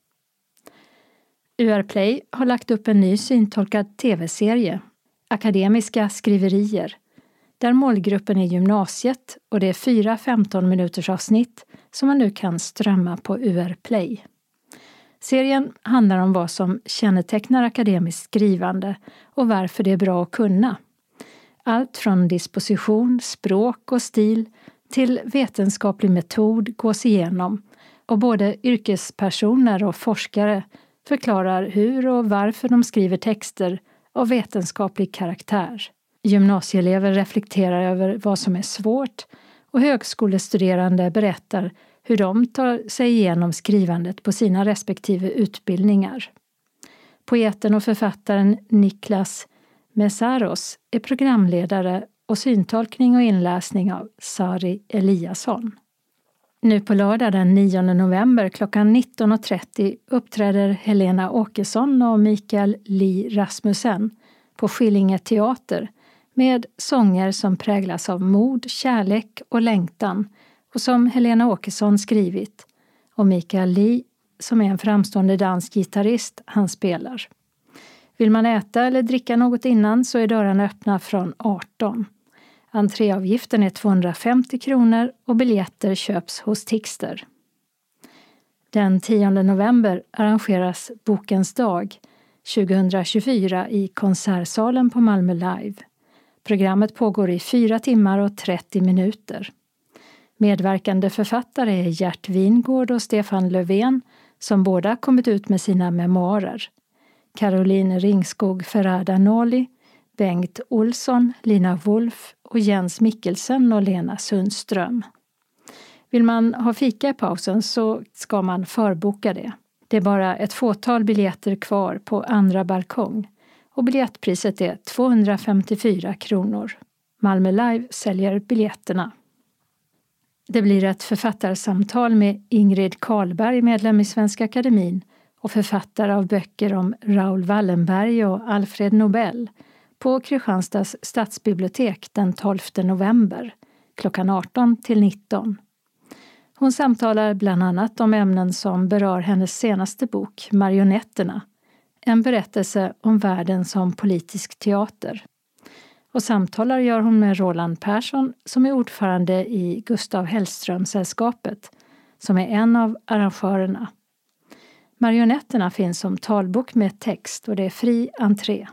UR Play har lagt upp en ny syntolkad tv-serie, Akademiska skriverier, där målgruppen är gymnasiet och det är 4 15 minuters avsnitt som man nu kan strömma på UR Play. Serien handlar om vad som kännetecknar akademiskt skrivande och varför det är bra att kunna. Allt från disposition, språk och stil till vetenskaplig metod gås igenom och både yrkespersoner och forskare förklarar hur och varför de skriver texter av vetenskaplig karaktär. Gymnasieelever reflekterar över vad som är svårt och högskolestuderande berättar hur de tar sig igenom skrivandet på sina respektive utbildningar. Poeten och författaren Niklas Messaros är programledare och syntolkning och inläsning av Sari Eliasson. Nu på lördag den 9 november klockan 19.30 uppträder Helena Åkesson och Mikael Li Rasmussen på Skillinge teater med sånger som präglas av mod, kärlek och längtan och som Helena Åkesson skrivit och Mikael Li som är en framstående dansk gitarrist han spelar. Vill man äta eller dricka något innan så är dörrarna öppna från 18. Entréavgiften är 250 kronor och biljetter köps hos Tixter. Den 10 november arrangeras Bokens dag 2024 i konsertsalen på Malmö Live. Programmet pågår i 4 timmar och 30 minuter. Medverkande författare är Gert Wingård och Stefan Löfven som båda kommit ut med sina memoarer. Caroline Ringskog Ferrada-Noli, Bengt Olsson, Lina Wolf och Jens Mikkelsen och Lena Sundström. Vill man ha fika i pausen så ska man förboka det. Det är bara ett fåtal biljetter kvar på andra balkong och biljettpriset är 254 kronor. Malmö Live säljer biljetterna. Det blir ett författarsamtal med Ingrid Karlberg, medlem i Svenska Akademin och författare av böcker om Raoul Wallenberg och Alfred Nobel på Kristianstads stadsbibliotek den 12 november klockan 18 till 19. Hon samtalar bland annat om ämnen som berör hennes senaste bok Marionetterna, en berättelse om världen som politisk teater. Och samtalar gör hon med Roland Persson som är ordförande i Gustav Hellström-sällskapet som är en av arrangörerna. Marionetterna finns som talbok med text och det är fri entré.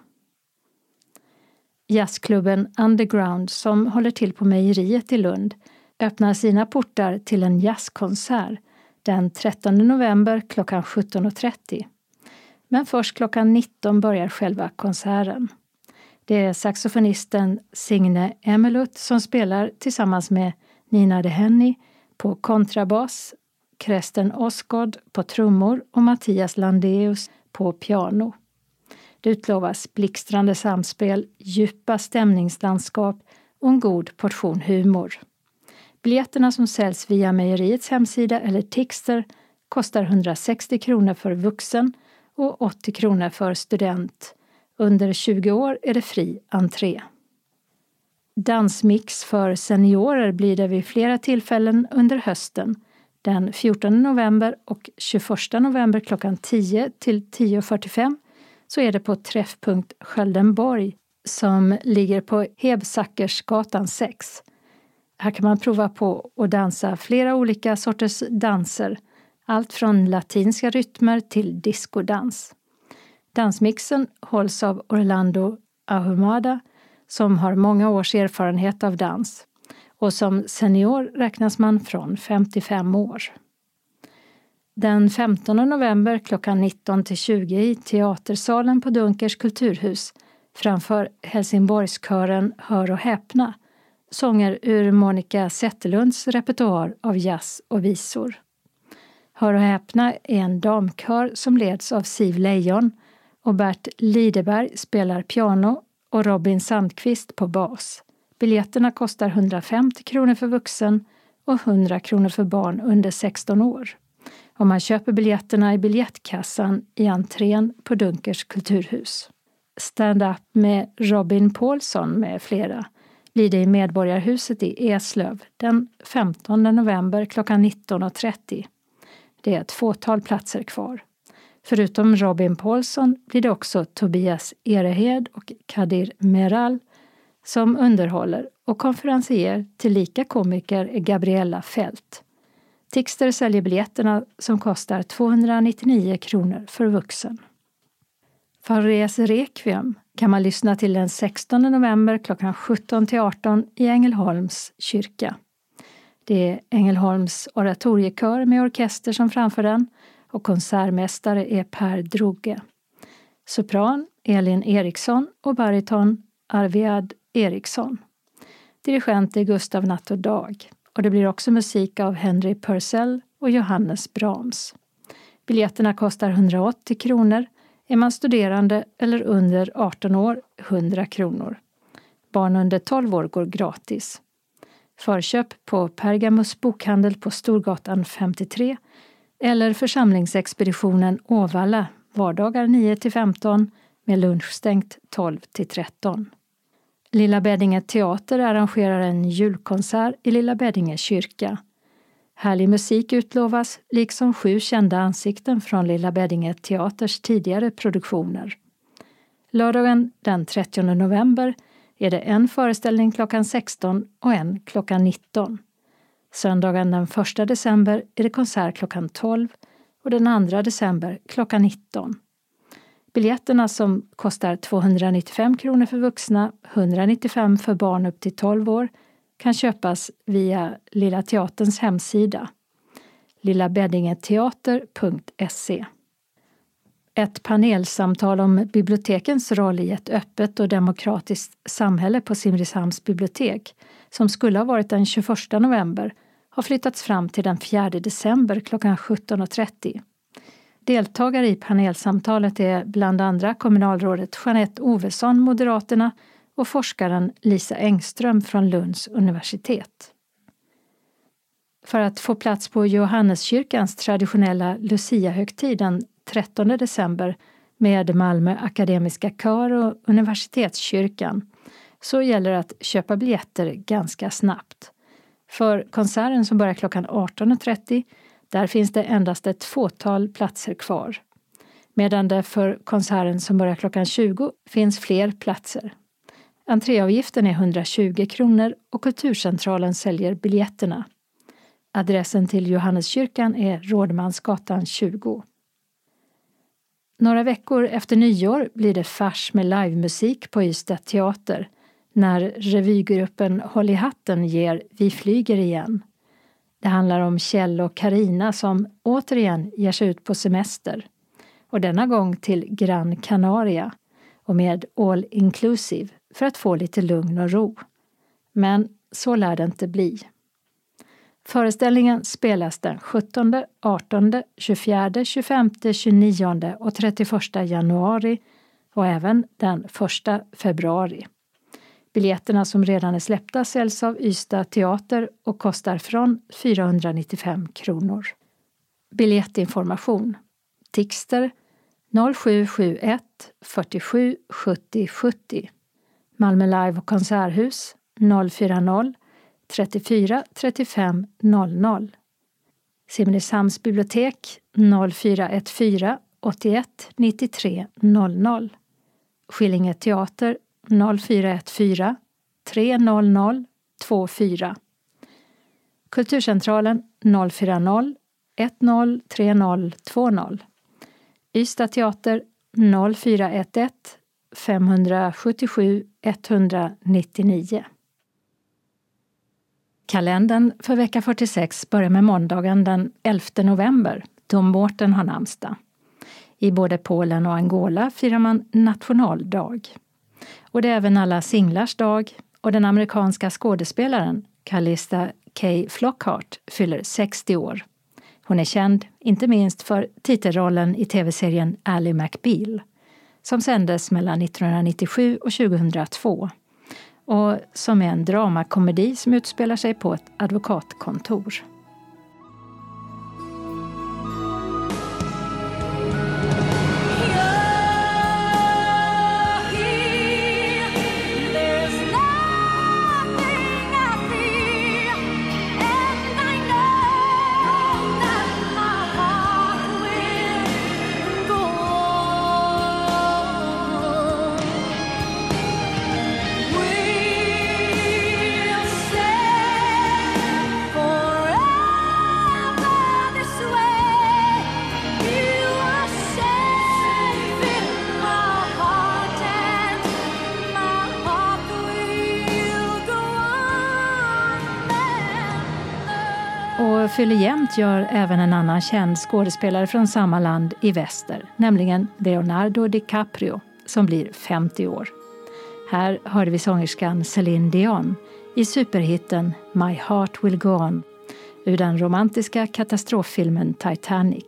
Jazzklubben Underground som håller till på Mejeriet i Lund öppnar sina portar till en jazzkonsert den 13 november klockan 17.30. Men först klockan 19 börjar själva konserten. Det är saxofonisten Signe Emelut som spelar tillsammans med Nina Dehenny på kontrabas, Kresten Osgård på trummor och Mattias Landeus på piano. Det utlovas blixtrande samspel, djupa stämningslandskap och en god portion humor. Biljetterna som säljs via Mejeriets hemsida eller Tixter kostar 160 kronor för vuxen och 80 kronor för student. Under 20 år är det fri entré. Dansmix för seniorer blir det vid flera tillfällen under hösten. Den 14 november och 21 november klockan 10 till 10.45 så är det på Träffpunkt Sköldenborg som ligger på Hebsackersgatan 6. Här kan man prova på att dansa flera olika sorters danser. Allt från latinska rytmer till diskodans. Dansmixen hålls av Orlando Ahumada som har många års erfarenhet av dans. Och som senior räknas man från 55 år. Den 15 november klockan 19-20 i teatersalen på Dunkers kulturhus framför Helsingborgskören Hör och häpna sånger ur Monica Zetterlunds repertoar av jazz och visor. Hör och häpna är en damkör som leds av Siv Lejon och Bert Lideberg spelar piano och Robin Sandqvist på bas. Biljetterna kostar 150 kronor för vuxen och 100 kronor för barn under 16 år. Om man köper biljetterna i biljettkassan i entrén på Dunkers kulturhus. Stand-up med Robin Paulsson med flera blir det i Medborgarhuset i Eslöv den 15 november klockan 19.30. Det är ett fåtal platser kvar. Förutom Robin Paulsson blir det också Tobias Erehed och Kadir Meral som underhåller och konferencier till lika komiker är Gabriella Fält. Tixter säljer biljetterna som kostar 299 kronor för vuxen. Faurés Requiem kan man lyssna till den 16 november klockan 17-18 i Ängelholms kyrka. Det är Ängelholms oratoriekör med orkester som framför den och konsertmästare är Per Drogge. Sopran Elin Eriksson och bariton Arviad Eriksson. Dirigent är Gustav Natt och Dag och det blir också musik av Henry Purcell och Johannes Brahms. Biljetterna kostar 180 kronor. Är man studerande eller under 18 år 100 kronor. Barn under 12 år går gratis. Förköp på Pergamus bokhandel på Storgatan 53 eller församlingsexpeditionen Åvalla vardagar 9-15 med lunchstängt 12-13. Lilla Beddinge teater arrangerar en julkonsert i Lilla Beddinge kyrka. Härlig musik utlovas, liksom 7 kända ansikten från Lilla Beddinge teaters tidigare produktioner. Lördagen den 30 november är det en föreställning klockan 16 och en klockan 19. Söndagen den 1 december är det konsert klockan 12 och den 2 december klockan 19. Biljetterna som kostar 295 kronor för vuxna, 195 för barn upp till 12 år kan köpas via Lilla Teaterns hemsida lillabeddingeteater.se. Ett panelsamtal om bibliotekens roll i ett öppet och demokratiskt samhälle på Simrishamns bibliotek som skulle ha varit den 21 november har flyttats fram till den 4 december klockan 17.30. Deltagare i panelsamtalet är bland andra kommunalrådet Jeanette Ovesson, Moderaterna, och forskaren Lisa Engström från Lunds universitet. För att få plats på Johanneskyrkans traditionella Lucia-högtid den 13 december med Malmö akademiska kör och universitetskyrkan så gäller det att köpa biljetter ganska snabbt. För konserten som börjar klockan 18.30 där finns det endast ett fåtal platser kvar. Medan det för konserten som börjar klockan 20 finns fler platser. Entréavgiften är 120 kronor och Kulturcentralen säljer biljetterna. Adressen till Johanneskyrkan är Rådmansgatan 20. Några veckor efter nyår blir det fars med livemusik på Ystad teater när revygruppen Håll i hatten ger Vi flyger igen. Det handlar om Kjell och Karina som återigen ger sig ut på semester. Och denna gång till Gran Canaria och med all inclusive för att få lite lugn och ro. Men så lär det inte bli. Föreställningen spelas den 17, 18, 24, 25, 29 och 31 januari och även den 1 februari. Biljetterna som redan är släppta säljs av Ystad teater och kostar från 495 kronor. Biljettinformation. Tixter 0771 47 70 70. Malmö Live och Konserthus 040 34 35 00. Simrishamns bibliotek 0414 81 93 00. Skillinge teater 0414 300 24. Kulturcentralen 040 1030 20. Ystad teater 0411 577 199. Kalendern för vecka 46 börjar med måndagen den 11 november, då Mårten har namnsdag. I både Polen och Angola firar man nationaldag. Och det är även alla singlars dag, och den amerikanska skådespelaren Callista K. Flockhart fyller 60 år. Hon är känd inte minst för titelrollen i tv-serien Ally McBeal, som sändes mellan 1997 och 2002, och som är en dramakomedi som utspelar sig på ett advokatkontor. Och fyller jämnt gör även en annan känd skådespelare från samma land i väster, nämligen Leonardo DiCaprio, som blir 50 år. Här hörde vi sångerskan Celine Dion i superhitten My Heart Will Go On ur den romantiska katastroffilmen Titanic,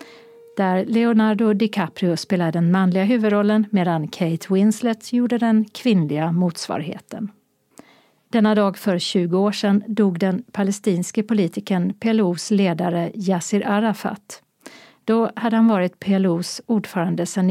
där Leonardo DiCaprio spelade den manliga huvudrollen medan Kate Winslet gjorde den kvinnliga motsvarigheten. Denna dag för 20 år sedan dog den palestinske politikern PLOs ledare Yasser Arafat. Då hade han varit PLOs ordförande sedan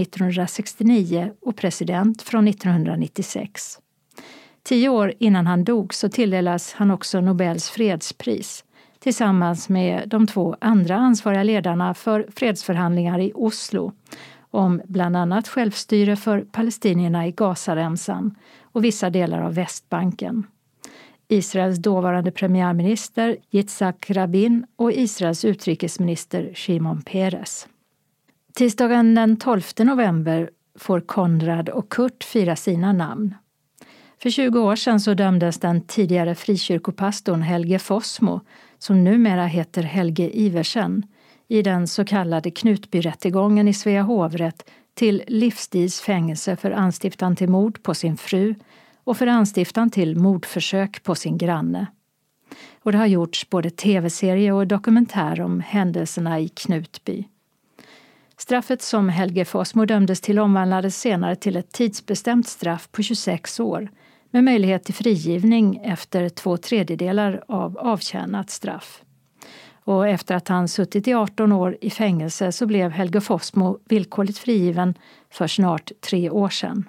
1969 och president från 1996. 10 år innan han dog så tilldelas han också Nobels fredspris tillsammans med de 2 andra ansvariga ledarna för fredsförhandlingar i Oslo om bland annat självstyre för palestinierna i Gazaremsan och vissa delar av Västbanken. Israels dåvarande premiärminister Yitzhak Rabin och Israels utrikesminister Shimon Peres. Tisdagen den 12 november får Konrad och Kurt fira sina namn. För 20 år sedan så dömdes den tidigare frikyrkopastorn Helge Fossmo, som numera heter Helge Iversen, i den så kallade Knutbyrättegången i Svea hovrätt till livstidsfängelse för anstiftan till mord på sin fru och för anstiftan till mordförsök på sin granne. Och det har gjorts både tv-serie och dokumentär om händelserna i Knutby. Straffet som Helge Fossmo dömdes till omvandlades senare till ett tidsbestämt straff på 26 år med möjlighet till frigivning efter 2/3 av avtjänat straff. Och efter att han suttit i 18 år i fängelse så blev Helge Fossmo villkorligt frigiven för snart 3 år sedan.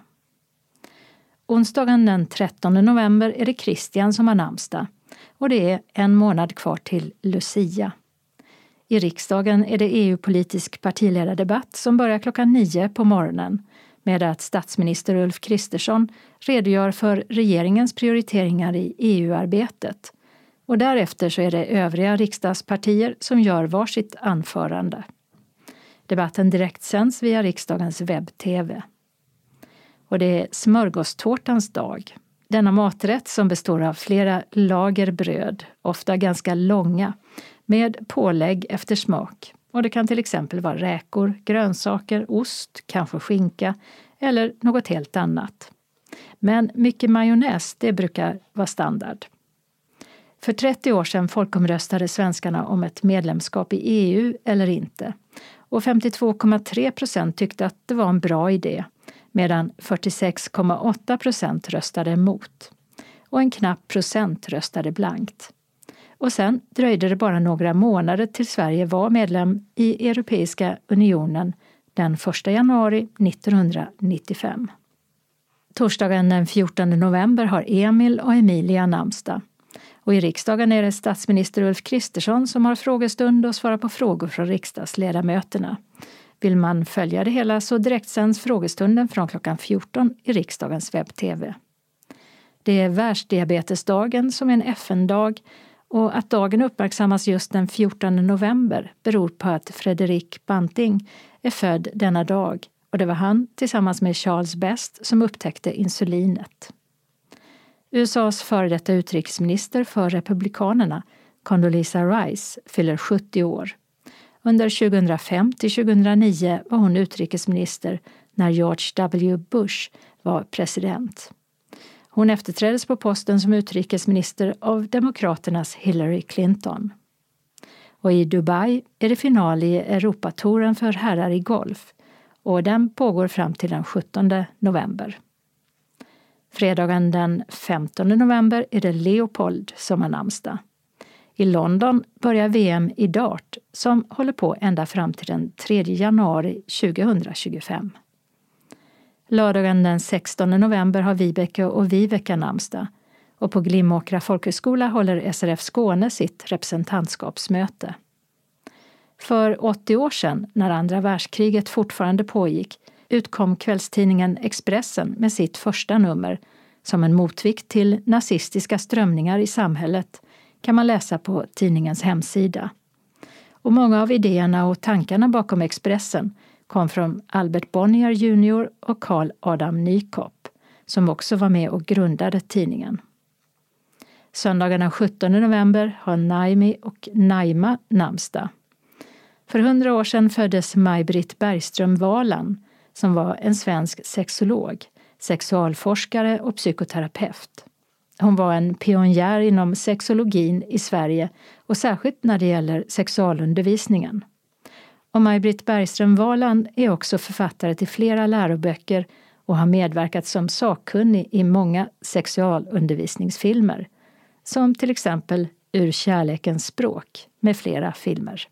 Onsdagen den 13 november är det Christian som har namnsdag, och det är 1 månad kvar till Lucia. I riksdagen är det EU-politisk partiledardebatt som börjar klockan 9 på morgonen med att statsminister Ulf Kristersson redogör för regeringens prioriteringar i EU-arbetet. Och därefter så är det övriga riksdagspartier som gör varsitt anförande. Debatten direktsänds via riksdagens webb-tv. Och det är smörgåstårtans dag. Denna maträtt som består av flera lager bröd, ofta ganska långa, med pålägg efter smak. Och det kan till exempel vara räkor, grönsaker, ost, kanske skinka eller något helt annat. Men mycket majonnäs, det brukar vara standard. För 30 år sedan folkomröstade svenskarna om ett medlemskap i EU eller inte. Och 52,3% tyckte att det var en bra idé, medan 46,8% röstade emot. Och en knapp procent röstade blankt. Och sen dröjde det bara några månader till Sverige var medlem i Europeiska unionen den 1 januari 1995. Torsdagen den 14 november har Emil och Emilia namnsdag. Och i riksdagen är det statsminister Ulf Kristersson som har frågestund och svarar på frågor från riksdagsledamöterna. Vill man följa det hela så direktsänds frågestunden från klockan 14 i riksdagens webb-tv. Det är världsdiabetesdagen som är en FN-dag, Och att dagen uppmärksammas just den 14 november beror på att Fredrik Banting är född denna dag och det var han tillsammans med Charles Best som upptäckte insulinet. USAs före detta utrikesminister för Republikanerna, Condoleezza Rice, fyller 70 år. Under 2005 till 2009 var hon utrikesminister när George W. Bush var president. Hon efterträddes på posten som utrikesminister av demokraternas Hillary Clinton. Och i Dubai är det final i Europatouren för herrar i golf och den pågår fram till den 17 november. Fredagen den 15 november är det Leopold som har namnsdag. I London börjar VM i dart som håller på ända fram till den 3 januari 2025. Lördagen den 16 november har Vibeke och Viveka namnsdag och på Glimåkra folkhögskola håller SRF Skåne sitt representantskapsmöte. För 80 år sedan, när andra världskriget fortfarande pågick, utkom kvällstidningen Expressen med sitt första nummer. Som en motvikt till nazistiska strömningar i samhället kan man läsa på tidningens hemsida. Och många av idéerna och tankarna bakom Expressen kom från Albert Bonnier Jr. och Carl Adam Nykopp, som också var med och grundade tidningen. Söndagen den 17 november har Naimi och Naima namnsdag. För 100 år sedan föddes Maj-Britt Bergström Wahlland, som var en svensk sexolog, sexualforskare och psykoterapeut. Hon var en pionjär inom sexologin i Sverige och särskilt när det gäller sexualundervisningen. Och Maj-Britt Bergström Wahlland är också författare till flera läroböcker och har medverkat som sakkunnig i många sexualundervisningsfilmer, som till exempel Ur kärlekens språk med flera filmer.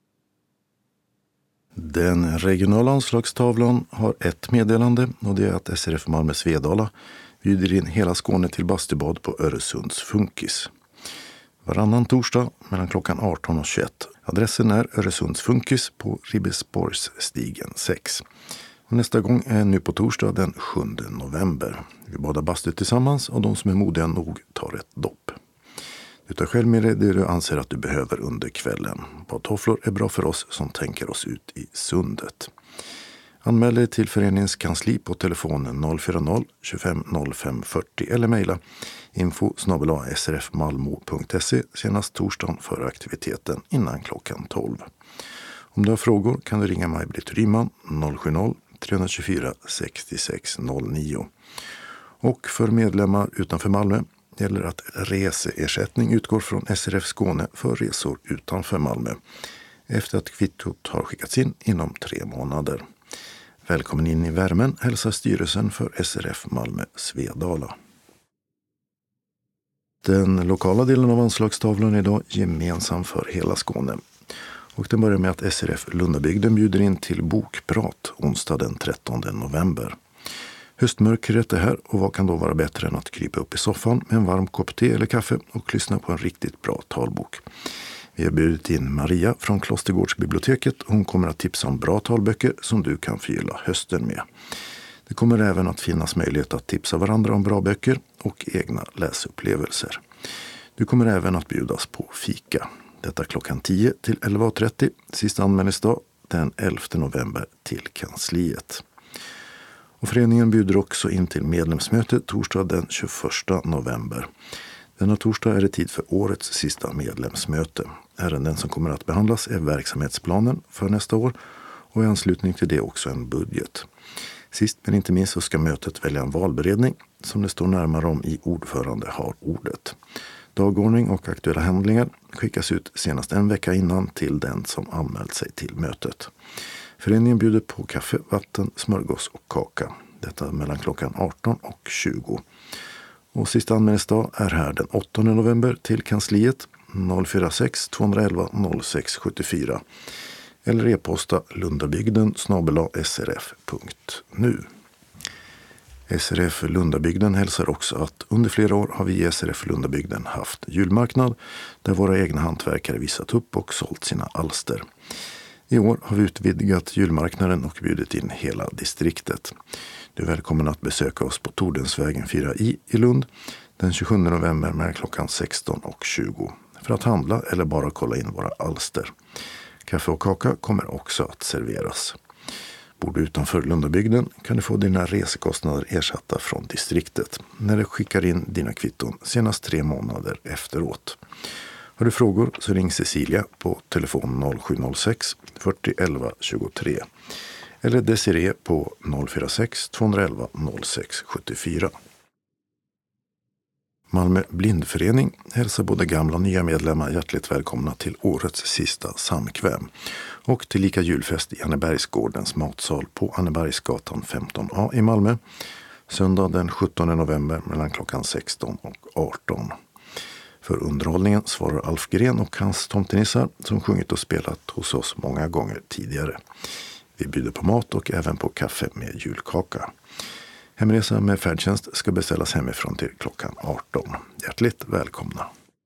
Den regionala anslagstavlan har ett meddelande och det är att SRF Malmö Svedala bjuder in hela Skåne till bastubad på Öresunds Funkis. Varannan torsdag mellan klockan 18 och 21. Adressen är Öresunds Funkis på Ribbesborgsstigen 6. Och nästa gång är nu på torsdag den 7 november. Vi badar bastu tillsammans och de som är modiga nog tar ett dopp. Du tar själv med dig det du anser att du behöver under kvällen. Badtofflor är bra för oss som tänker oss ut i sundet. Anmäl dig till föreningens kansli på telefonen 040 25 05 40 eller mejla info@srfmalmo.se senast torsdagen före aktiviteten innan klockan 12. Om du har frågor kan du ringa Maj-Britt Ryman 070 324 66 09. Och för medlemmar utanför Malmö gäller att reseersättning utgår från SRF Skåne för resor utanför Malmö efter att kvittot har skickats in inom 3 månader. Välkommen in i värmen hälsar styrelsen för SRF Malmö Svedala. Den lokala delen av anslagstavlan är idag gemensam för hela Skåne. Och den börjar med att SRF Lundabygden bjuder in till bokprat onsdag den 13 november. Höstmörkret är här och vad kan då vara bättre än att krypa upp i soffan med en varm kopp te eller kaffe och lyssna på en riktigt bra talbok. Vi har bjudit in Maria från Klostergårdsbiblioteket. Hon kommer att tipsa om bra talböcker som du kan förgylla hösten med. Det kommer även att finnas möjlighet att tipsa varandra om bra böcker och egna läsupplevelser. Du kommer även att bjudas på fika. Detta klockan 10 till 11.30, sista anmälningsdag den 11 november till kansliet. Och föreningen bjuder också in till medlemsmöte torsdag den 21 november. Denna torsdag är det tid för årets sista medlemsmöte. Ärenden som kommer att behandlas är verksamhetsplanen för nästa år och i anslutning till det också en budget. Sist men inte minst så ska mötet välja en valberedning som det står närmare om i ordförande har ordet. Dagordning och aktuella handlingar skickas ut senast en vecka innan till den som anmält sig till mötet. Föreningen bjuder på kaffe, vatten, smörgås och kaka. Detta mellan klockan 18 och 20. Och sista anmälningsdag är här den 8 november till kansliet 046 211 0674 eller e-posta lundabygden@srf.nu. SRF Lundabygden hälsar också att under flera år har vi i SRF Lundabygden haft julmarknad där våra egna hantverkare visat upp och sålt sina alster. I år har vi utvidgat julmarknaden och bjudit in hela distriktet. Du är välkommen att besöka oss på Tordensvägen 4i Lund den 27 november mellan klockan 16 och 20. för att handla eller bara kolla in våra alster. Kaffe och kaka kommer också att serveras. Bor du utanför Lundabygden kan du få dina resekostnader ersatta från distriktet när du skickar in dina kvitton senast 3 månader efteråt. Har du frågor så ring Cecilia på telefon 0706 40 11 23 eller Desiree på 046 211 06 74. Malmö blindförening hälsar både gamla och nya medlemmar hjärtligt välkomna till årets sista samkväm och till lika julfest i Annebergsgårdens matsal på Annebergsgatan 15A i Malmö söndag den 17 november mellan klockan 16 och 18. För underhållningen svarar Alf Gren och hans tomtenissar som sjungit och spelat hos oss många gånger tidigare. Vi bjuder på mat och även på kaffe med julkaka. Hemresa med färdtjänst ska beställas hemifrån till klockan 18. Hjärtligt välkomna.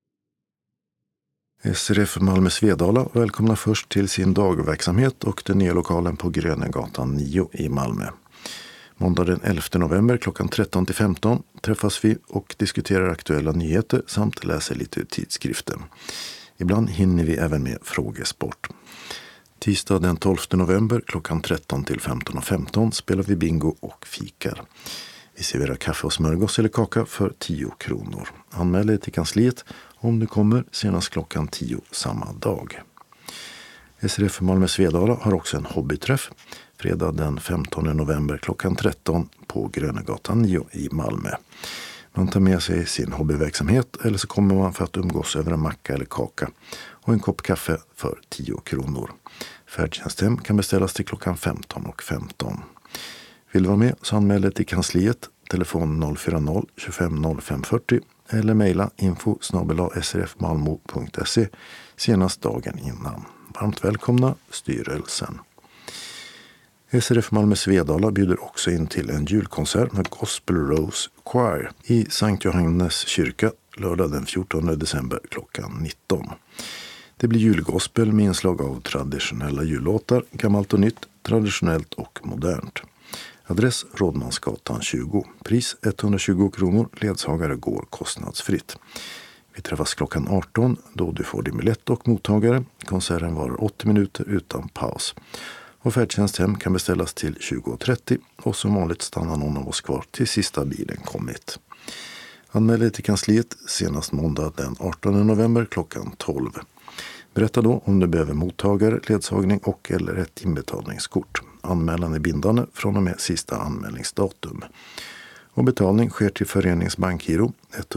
SRF Malmö Svedala välkomnar först till sin dagverksamhet och den nya lokalen på Grönegatan 9 i Malmö. Måndag den 11 november klockan 13-15 träffas vi och diskuterar aktuella nyheter samt läser lite ur tidskriften. Ibland hinner vi även med frågesport. Tisdag den 12 november klockan 13-15:15 spelar vi bingo och fikar. Vi serverar kaffe och smörgås eller kaka för 10 kronor. Anmäl dig till kansliet om du kommer senast klockan 10 samma dag. SRF Malmö Svedala har också en hobbyträff fredag den 15 november klockan 13 på Grönegatan 9 i Malmö. Man tar med sig sin hobbyverksamhet eller så kommer man för att umgås över en macka eller kaka och en kopp kaffe för 10 kronor. Färdtjänsthem kan beställas till klockan 15:15. Vill du vara med så anmäl dig till kansliet, telefon 040 25 05 40 eller mejla info@srfmalmo.se senast dagen innan. Varmt välkomna styrelsen. SRF Malmö Svedala bjuder också in till en julkonsert med Gospel Rose Choir i Sankt Johannes kyrka lördag den 14 december klockan 19. Det blir julgospel med inslag av traditionella jullåtar, gammalt och nytt, traditionellt och modernt. Adress Rådmansgatan 20. Pris 120 kronor, ledsagare går kostnadsfritt. Vi träffas klockan 18 då du får din biljett och mottagare. Konserten varar 80 minuter utan paus. Och färdtjänsthem kan beställas till 20:30 och som vanligt stannar någon av oss kvar till sista bilen kommit. Anmäl dig till kansliet senast måndag den 18 november klockan 12. Berätta då om du behöver mottagare, ledsagning och eller ett inbetalningskort. Anmälan är bindande från och med sista anmälningsdatum. Och betalning sker till föreningsbankgiro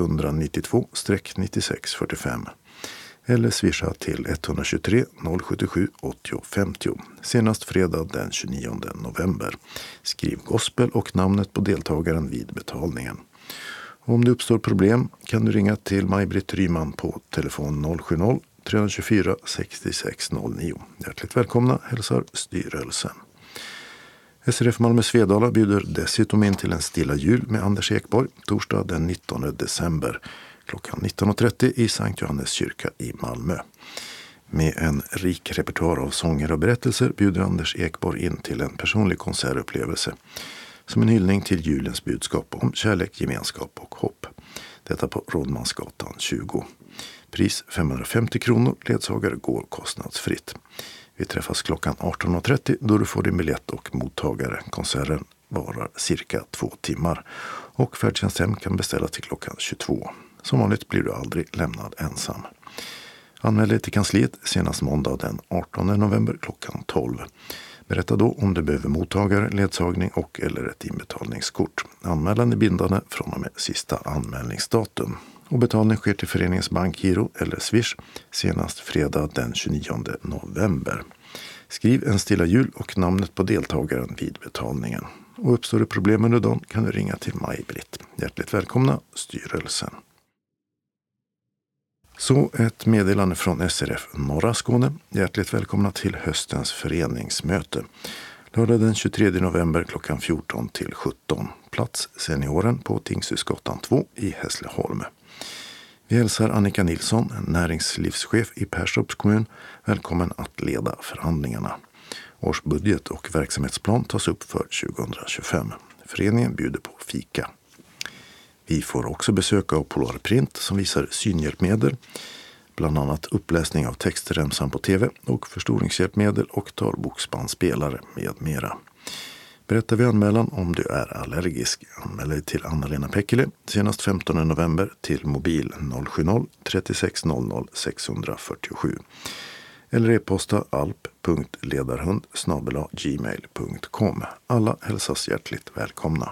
192-9645 eller swisha till 123 077 80 50 senast fredag den 29 november. Skriv gospel och namnet på deltagaren vid betalningen. Om det uppstår problem kan du ringa till Maj-Britt Ryman på telefon 070 324 6609. Hjärtligt välkomna hälsar styrelsen. SRF Malmö Svedala bjuder dessutom in till en stilla jul med Anders Ekborg torsdag den 19 december klockan 19:30 i Sankt Johannes kyrka i Malmö. Med en rik repertoar av sånger och berättelser bjuder Anders Ekborg in till en personlig konsertupplevelse som en hyllning till julens budskap om kärlek, gemenskap och hopp. Detta på Rådmansgatan 20. Pris 550 kronor, ledsagare går kostnadsfritt. Vi träffas klockan 18:30 då du får din biljett och mottagare. Konserten varar cirka 2 timmar och färdtjänsthem kan beställa till klockan 22. Som vanligt blir du aldrig lämnad ensam. Anmäl dig till kansliet senast måndag den 18 november klockan 12. Berätta då om du behöver mottagare, ledsagning och eller ett inbetalningskort. Anmälan är bindande från och med sista anmälningsdatum. Och betalning sker till föreningens bankgiro eller swish senast fredag den 29 november. Skriv en stilla jul och namnet på deltagaren vid betalningen. Och uppstår det problem under dagen kan du ringa till Maj-Britt. Hjärtligt välkomna styrelsen. Så ett meddelande från SRF Norra Skåne. Hjärtligt välkomna till höstens föreningsmöte. Lördag den 23 november klockan 14 till 17. Plats Senioren på Tingshusgatan 2 i Hässleholm. Vi hälsar Annika Nilsson, näringslivschef i Perstorps kommun, välkommen att leda förhandlingarna. Årsbudget och verksamhetsplan tas upp för 2025. Föreningen bjuder på fika. Vi får också besöka av Polar Print som visar synhjälpmedel. bland annat uppläsning av textremsan på tv och förstoringshjälpmedel och talboksbandspelare med mera. Berätta vid anmälan om du är allergisk. Anmäl dig till Anna-Lena Pekkele senast 15 november till mobil 070-3600 647 eller e-posta alp.ledarhund@gmail.com. Alla hälsas hjärtligt välkomna.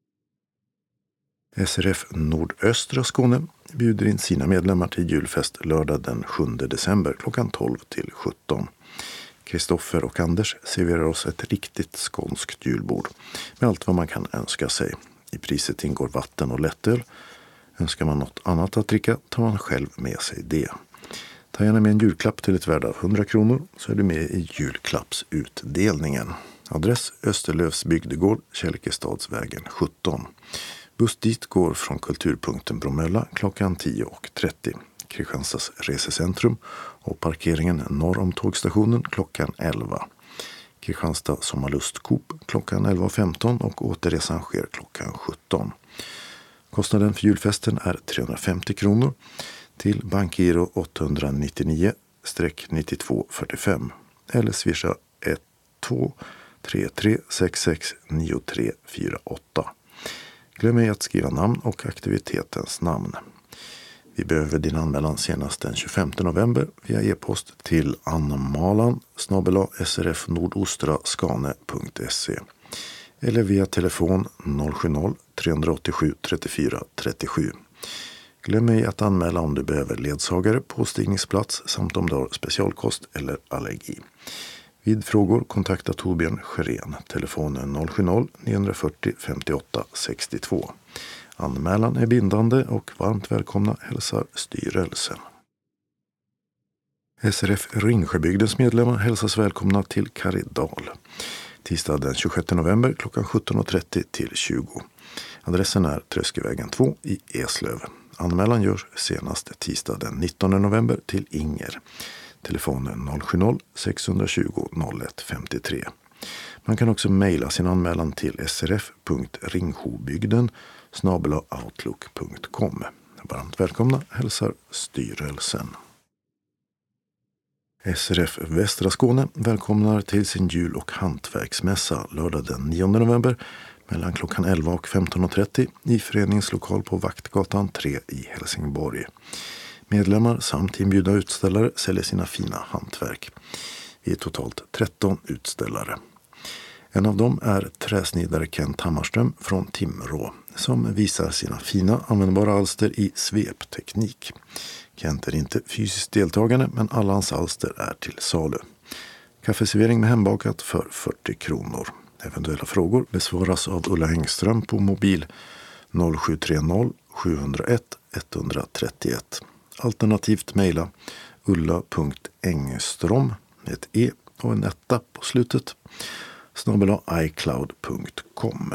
SRF Nordöstra Skåne bjuder in sina medlemmar till julfest lördag den 7 december klockan 12 till 17. Kristoffer och Anders serverar oss ett riktigt skånskt julbord med allt vad man kan önska sig. I priset ingår vatten och lättöl. Önskar man något annat att dricka tar man själv med sig det. Ta gärna med en julklapp till ett värde av 100 kronor så är du med i julklappsutdelningen. Adress Österlövs bygdegård, Kälkestadsvägen 17. Buss dit går från Kulturpunkten Bromölla klockan 10.30. Kristianstads resecentrum och parkeringen norr om tågstationen klockan 11. Kristianstad Sommarlustcoop klockan 11.15 och återresan sker klockan 17. Kostnaden för julfesten är 350 kronor till bankgiro 899-9245 eller swisha 1233669348. Glöm ej att skriva namn och aktivitetens namn. Vi behöver din anmälan senast den 25 november via e-post till annamalan@srfnordostraskane.se eller via telefon 070-387 34 37. Glöm ej att anmäla om du behöver ledsagare på stigningsplats samt om du har specialkost eller allergi. Vid frågor kontakta Torbjörn Scherén, telefonen 070-940 58 62. Anmälan är bindande och varmt välkomna hälsar styrelsen. SRF Ringsjöbygdens medlemmar hälsas välkomna till Karidal. Tisdag den 26 november klockan 17.30 till 20. Adressen är Tröskevägen 2 i Eslöv. Anmälan görs senast tisdag den 19 november till Inger. Telefonen 070-620 0153. Man kan också mejla sin anmälan till srf.ringshobygden@outlook.com. Varmt välkomna hälsar styrelsen. SRF Västra Skåne välkomnar till sin jul- och hantverksmässa lördag den 9 november mellan klockan 11 och 15.30 i föreningslokal på Vaktgatan 3 i Helsingborg. Medlemmar samt inbjudna utställare säljer sina fina hantverk. Vi är totalt 13 utställare. En av dem är träsnidare Kent Hammarström från Timrå som visar sina fina användbara alster i svepteknik. Kent är inte fysiskt deltagande men alla hans alster är till salu. Kaffeservering med hembakat för 40 kronor. Eventuella frågor besvaras av Ulla Engström på mobil 0730 701 131. Alternativt mejla ulla.engström med ett e och en etta på slutet @icloud.com.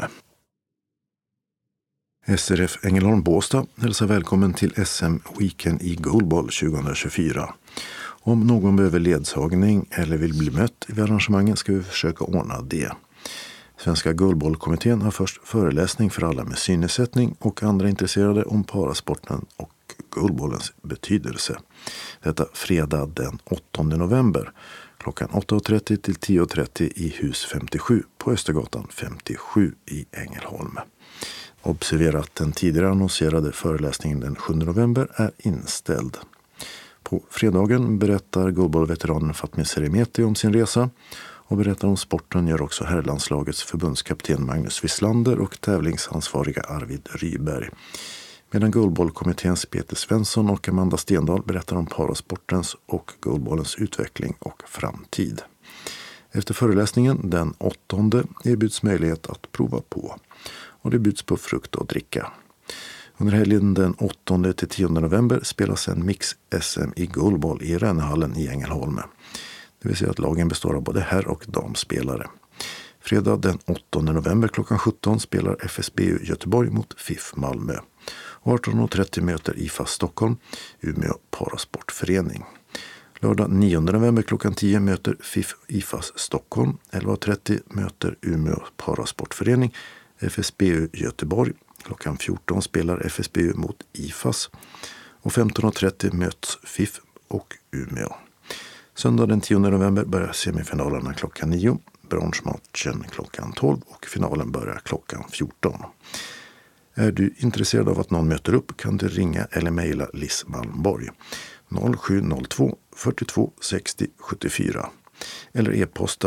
SRF Ängelholm Båstad hälsar välkommen till SM Weekend i Goalball 2024. Om någon behöver ledsagning eller vill bli mött i arrangemangen ska vi försöka ordna det. Svenska Goalballkommittén har först föreläsning för alla med synnedsättning och andra intresserade om parasporten och goalballens betydelse. Detta fredag den 8 november klockan 8.30 till 10.30 i hus 57 på Östergatan 57 i Ängelholm. Observera att den tidigare annonserade föreläsningen den 7 november är inställd. På fredagen berättar goalballveteranen Fatmir Seremeti om sin resa och berättar om sporten gör också herrlandslagets förbundskapten Magnus Wislander och tävlingsansvariga Arvid Ryberg. Medan goalballkommitténs Peter Svensson och Amanda Stendahl berättar om parasportens och goalballens utveckling och framtid. Efter föreläsningen den 8 erbjuds möjlighet att prova på och det bjuds på frukt och dricka. Under helgen den 8 till 10 november spelas en mix-SM i goalball i Rännehallen i Ängelholm. Det vill säga att lagen består av både herr- och damspelare. Fredag den 8 november klockan 17 spelar FSBU Göteborg mot FIF Malmö. 18.30 möter IFAS Stockholm, Umeå Parasportförening. Lördag 9 november klockan 10 möter FIF IFAS Stockholm. 11.30 möter Umeå Parasportförening, FSBU Göteborg. Klockan 14 spelar FSBU mot IFAS. Och 15.30 möts FIF och Umeå. Söndag den 10 november börjar semifinalerna klockan 9, bronsmatchen klockan 12 och finalen börjar klockan 14. Är du intresserad av att någon möter upp kan du ringa eller mejla Liss Malmborg 0702 42 60 74 eller e-posta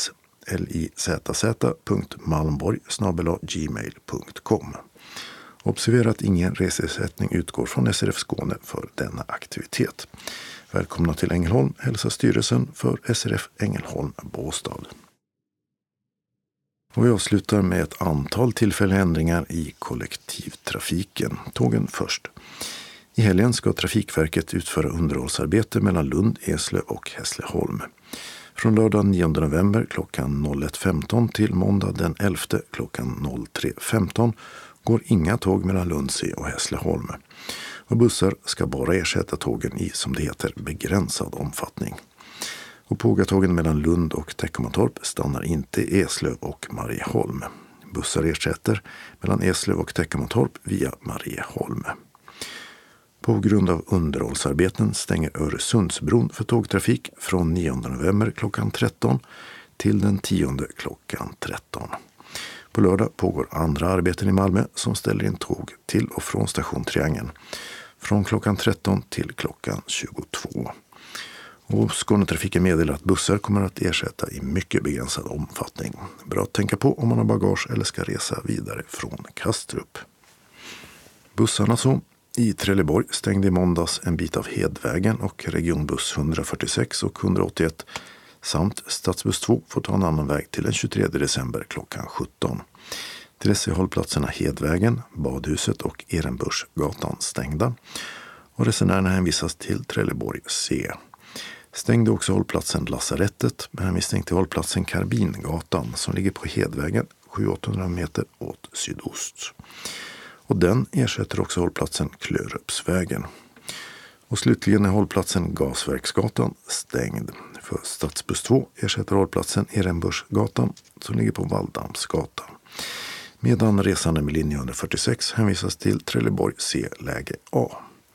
liss.malmborg@gmail.com. Observera att ingen reseersättning utgår från SRF Skåne för denna aktivitet. Välkomna till Ängelholm, hälsar styrelsen för SRF Ängelholm Båstad. Och vi avslutar med ett antal tillfälliga ändringar i kollektivtrafiken. Tågen först. I helgen ska Trafikverket utföra underhållsarbete mellan Lund, Eslöv och Hässleholm. Från lördag 9 november klockan 01.15 till måndag den 11 klockan 03.15 går inga tåg mellan Lundsö och Hässleholm. Och bussar ska bara ersätta tågen i, som det heter, begränsad omfattning. Och pågatågen mellan Lund och Teckomatorp stannar inte i Eslöv och Marieholm. Bussar ersätter mellan Eslöv och Teckomatorp via Marieholm. På grund av underhållsarbeten stänger Öresundsbron för tågtrafik från 9 november klockan 13 till den 10 klockan 13. På lördag pågår andra arbeten i Malmö som ställer in tåg till och från station Triangeln från klockan 13 till klockan 22. Och Skånetrafiken meddelar att bussar kommer att ersätta i mycket begränsad omfattning. Bra att tänka på om man har bagage eller ska resa vidare från Kastrup. Bussarna så. I Trelleborg stängde i måndags en bit av Hedvägen och regionbuss 146 och 181 samt stadsbuss 2 får ta en annan väg till den 23 december klockan 17. Till dess är hållplatserna Hedvägen, Badhuset och Ehrenbursgatan stängda och resenärerna hänvisas till Trelleborg C. Stängde också hållplatsen Lasarettet med hänvisning till hållplatsen Karbingatan som ligger på Hedvägen 700-800 meter åt sydost. Och den ersätter också hållplatsen Klörupsvägen. Och slutligen är hållplatsen Gasverksgatan stängd. För stadsbuss 2 ersätter hållplatsen Ehrenbursgatan som ligger på Valldamsgatan. Medan resande med linje 146 hänvisas till Trelleborg C läge A.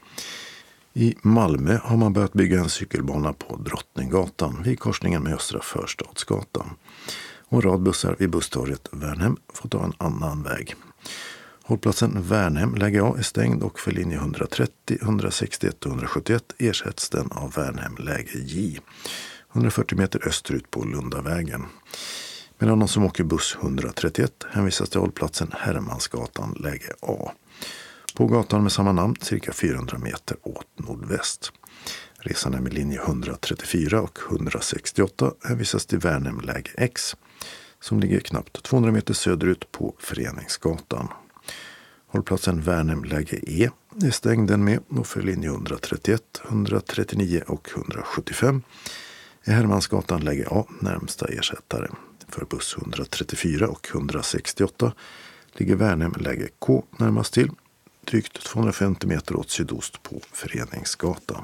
I Malmö har man börjat bygga en cykelbana på Drottninggatan vid korsningen med Östra Förstadsgatan. Och en rad bussar vid busstorget Värnhem får ta en annan väg. Hållplatsen Värnhem läge A är stängd och för linje 130, 161 och 171 ersätts den av Värnhem läge J. 140 meter österut på Lundavägen. Medan de som åker buss 131 hänvisas till hållplatsen Hermansgatan läge A. På gatan med samma namn cirka 400 meter åt nordväst. Resande med linje 134 och 168 hänvisas till Värnhem läge X som ligger knappt 200 meter söderut på Föreningsgatan. Hållplatsen Värnhem läge E är stängd den med och för linje 131, 139 och 175 är Hermansgatan läge A närmsta ersättare. För buss 134 och 168 ligger Värnhem läge K närmast till, drygt 250 meter åt sydost på Föreningsgatan.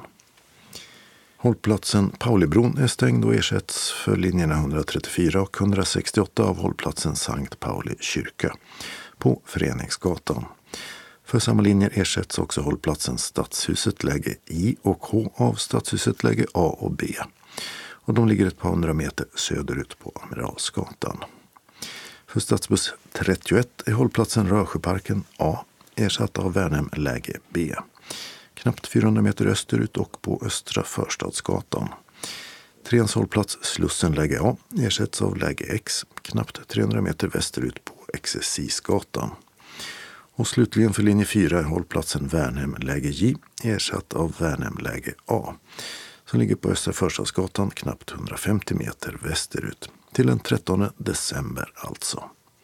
Hållplatsen Paulibron är stängd och ersätts för linjerna 134 och 168 av hållplatsen Sankt Pauli kyrka på Föreningsgatan. För samma linjer ersätts också hållplatsen Stadshuset läge I och H av Stadshuset läge A och B. Och de ligger ett par hundra meter söderut på Amiralsgatan. För stadsbuss 31 är hållplatsen Rörsjöparken A ersatt av Värnhem läge B. Knappt 400 meter österut och på Östra Förstadsgatan. Treans hållplats Slussen läge A ersätts av läge X knappt 300 meter västerut på Exercisgatan. Och slutligen för linje 4 är hållplatsen Värnhem läge J ersatt av Värnhem läge A som ligger på Östra Förstadsgatan knappt 150 meter västerut till den 13 december alltså.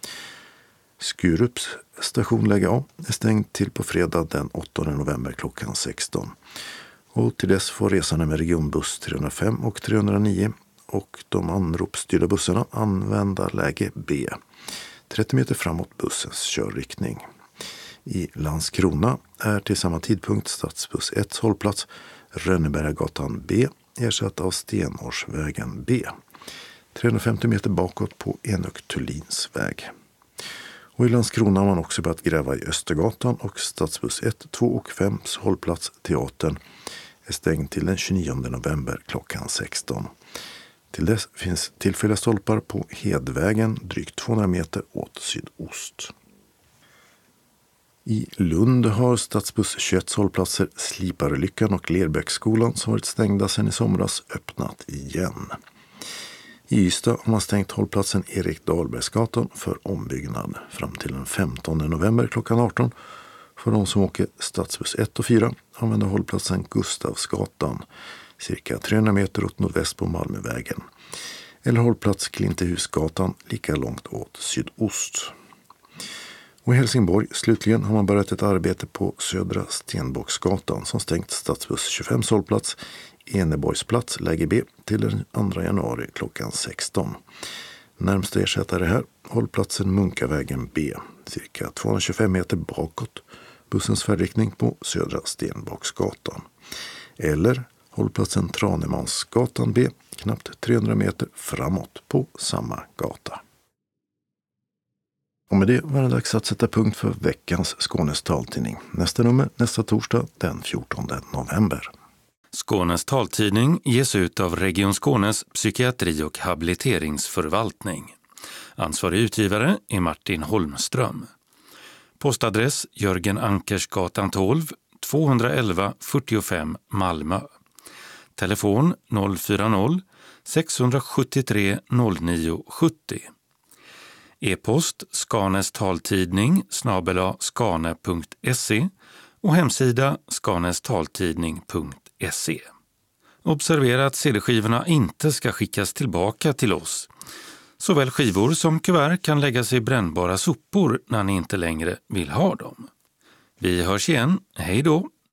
Skurups station läge A är stängd till på fredag den 8 november klockan 16. Och till dess får resande med regionbuss 305 och 309 och de anropsstyrda bussarna använda läge B. 30 meter framåt bussens körriktning. I Landskrona är till samma tidpunkt stadsbuss 1 hållplats Rönnebergagatan B ersatt av Stenårsvägen B. 350 meter bakåt på Enuk Thulins väg. Och i Landskrona har man också börjat gräva i Östergatan och stadsbuss 1, 2 och 5 hållplats Teatern är stängd till den 29 november klockan 16. Till dess finns tillfälliga stolpar på Hedvägen drygt 200 meter åt sydost. I Lund har Stadsbuss 21 hållplatser Sliparlyckan och Lerbäcksskolan som varit stängda sedan i somras öppnat igen. I Ystad har man stängt hållplatsen Erik Dahlbergsgatan för ombyggnad fram till den 15 november klockan 18. För de som åker Stadsbuss 1 och 4 använder hållplatsen Gustavsgatan cirka 300 meter åt nordväst på Malmövägen. Eller hållplats Klintehusgatan lika långt åt sydost. Och i Helsingborg slutligen har man börjat ett arbete på Södra Stenbocksgatan som stängt Stadsbuss 25 hållplats Eneborgsplats läge B till den 2 januari klockan 16. Närmsta ersättare här hållplatsen Munkavägen B cirka 225 meter bakåt bussens färdriktning på Södra Stenbocksgatan. Eller hållplatsen Tranemansgatan B knappt 300 meter framåt på samma gata. Och med det var det dags att sätta punkt för veckans Skånes taltidning. Nästa nummer nästa torsdag den 14 november. Skånes taltidning ges ut av Region Skånes psykiatri- och habiliteringsförvaltning. Ansvarig utgivare är Martin Holmström. Postadress Jörgen Ankersgatan 12, 211 45 Malmö. Telefon 040 673 0970. E-post skanestaltidning @skane.se och hemsida skanestaltidning.se. Observera att CD-skivorna inte ska skickas tillbaka till oss. Såväl skivor som kuvert kan läggas i brännbara sopor när ni inte längre vill ha dem. Vi hörs igen. Hej då!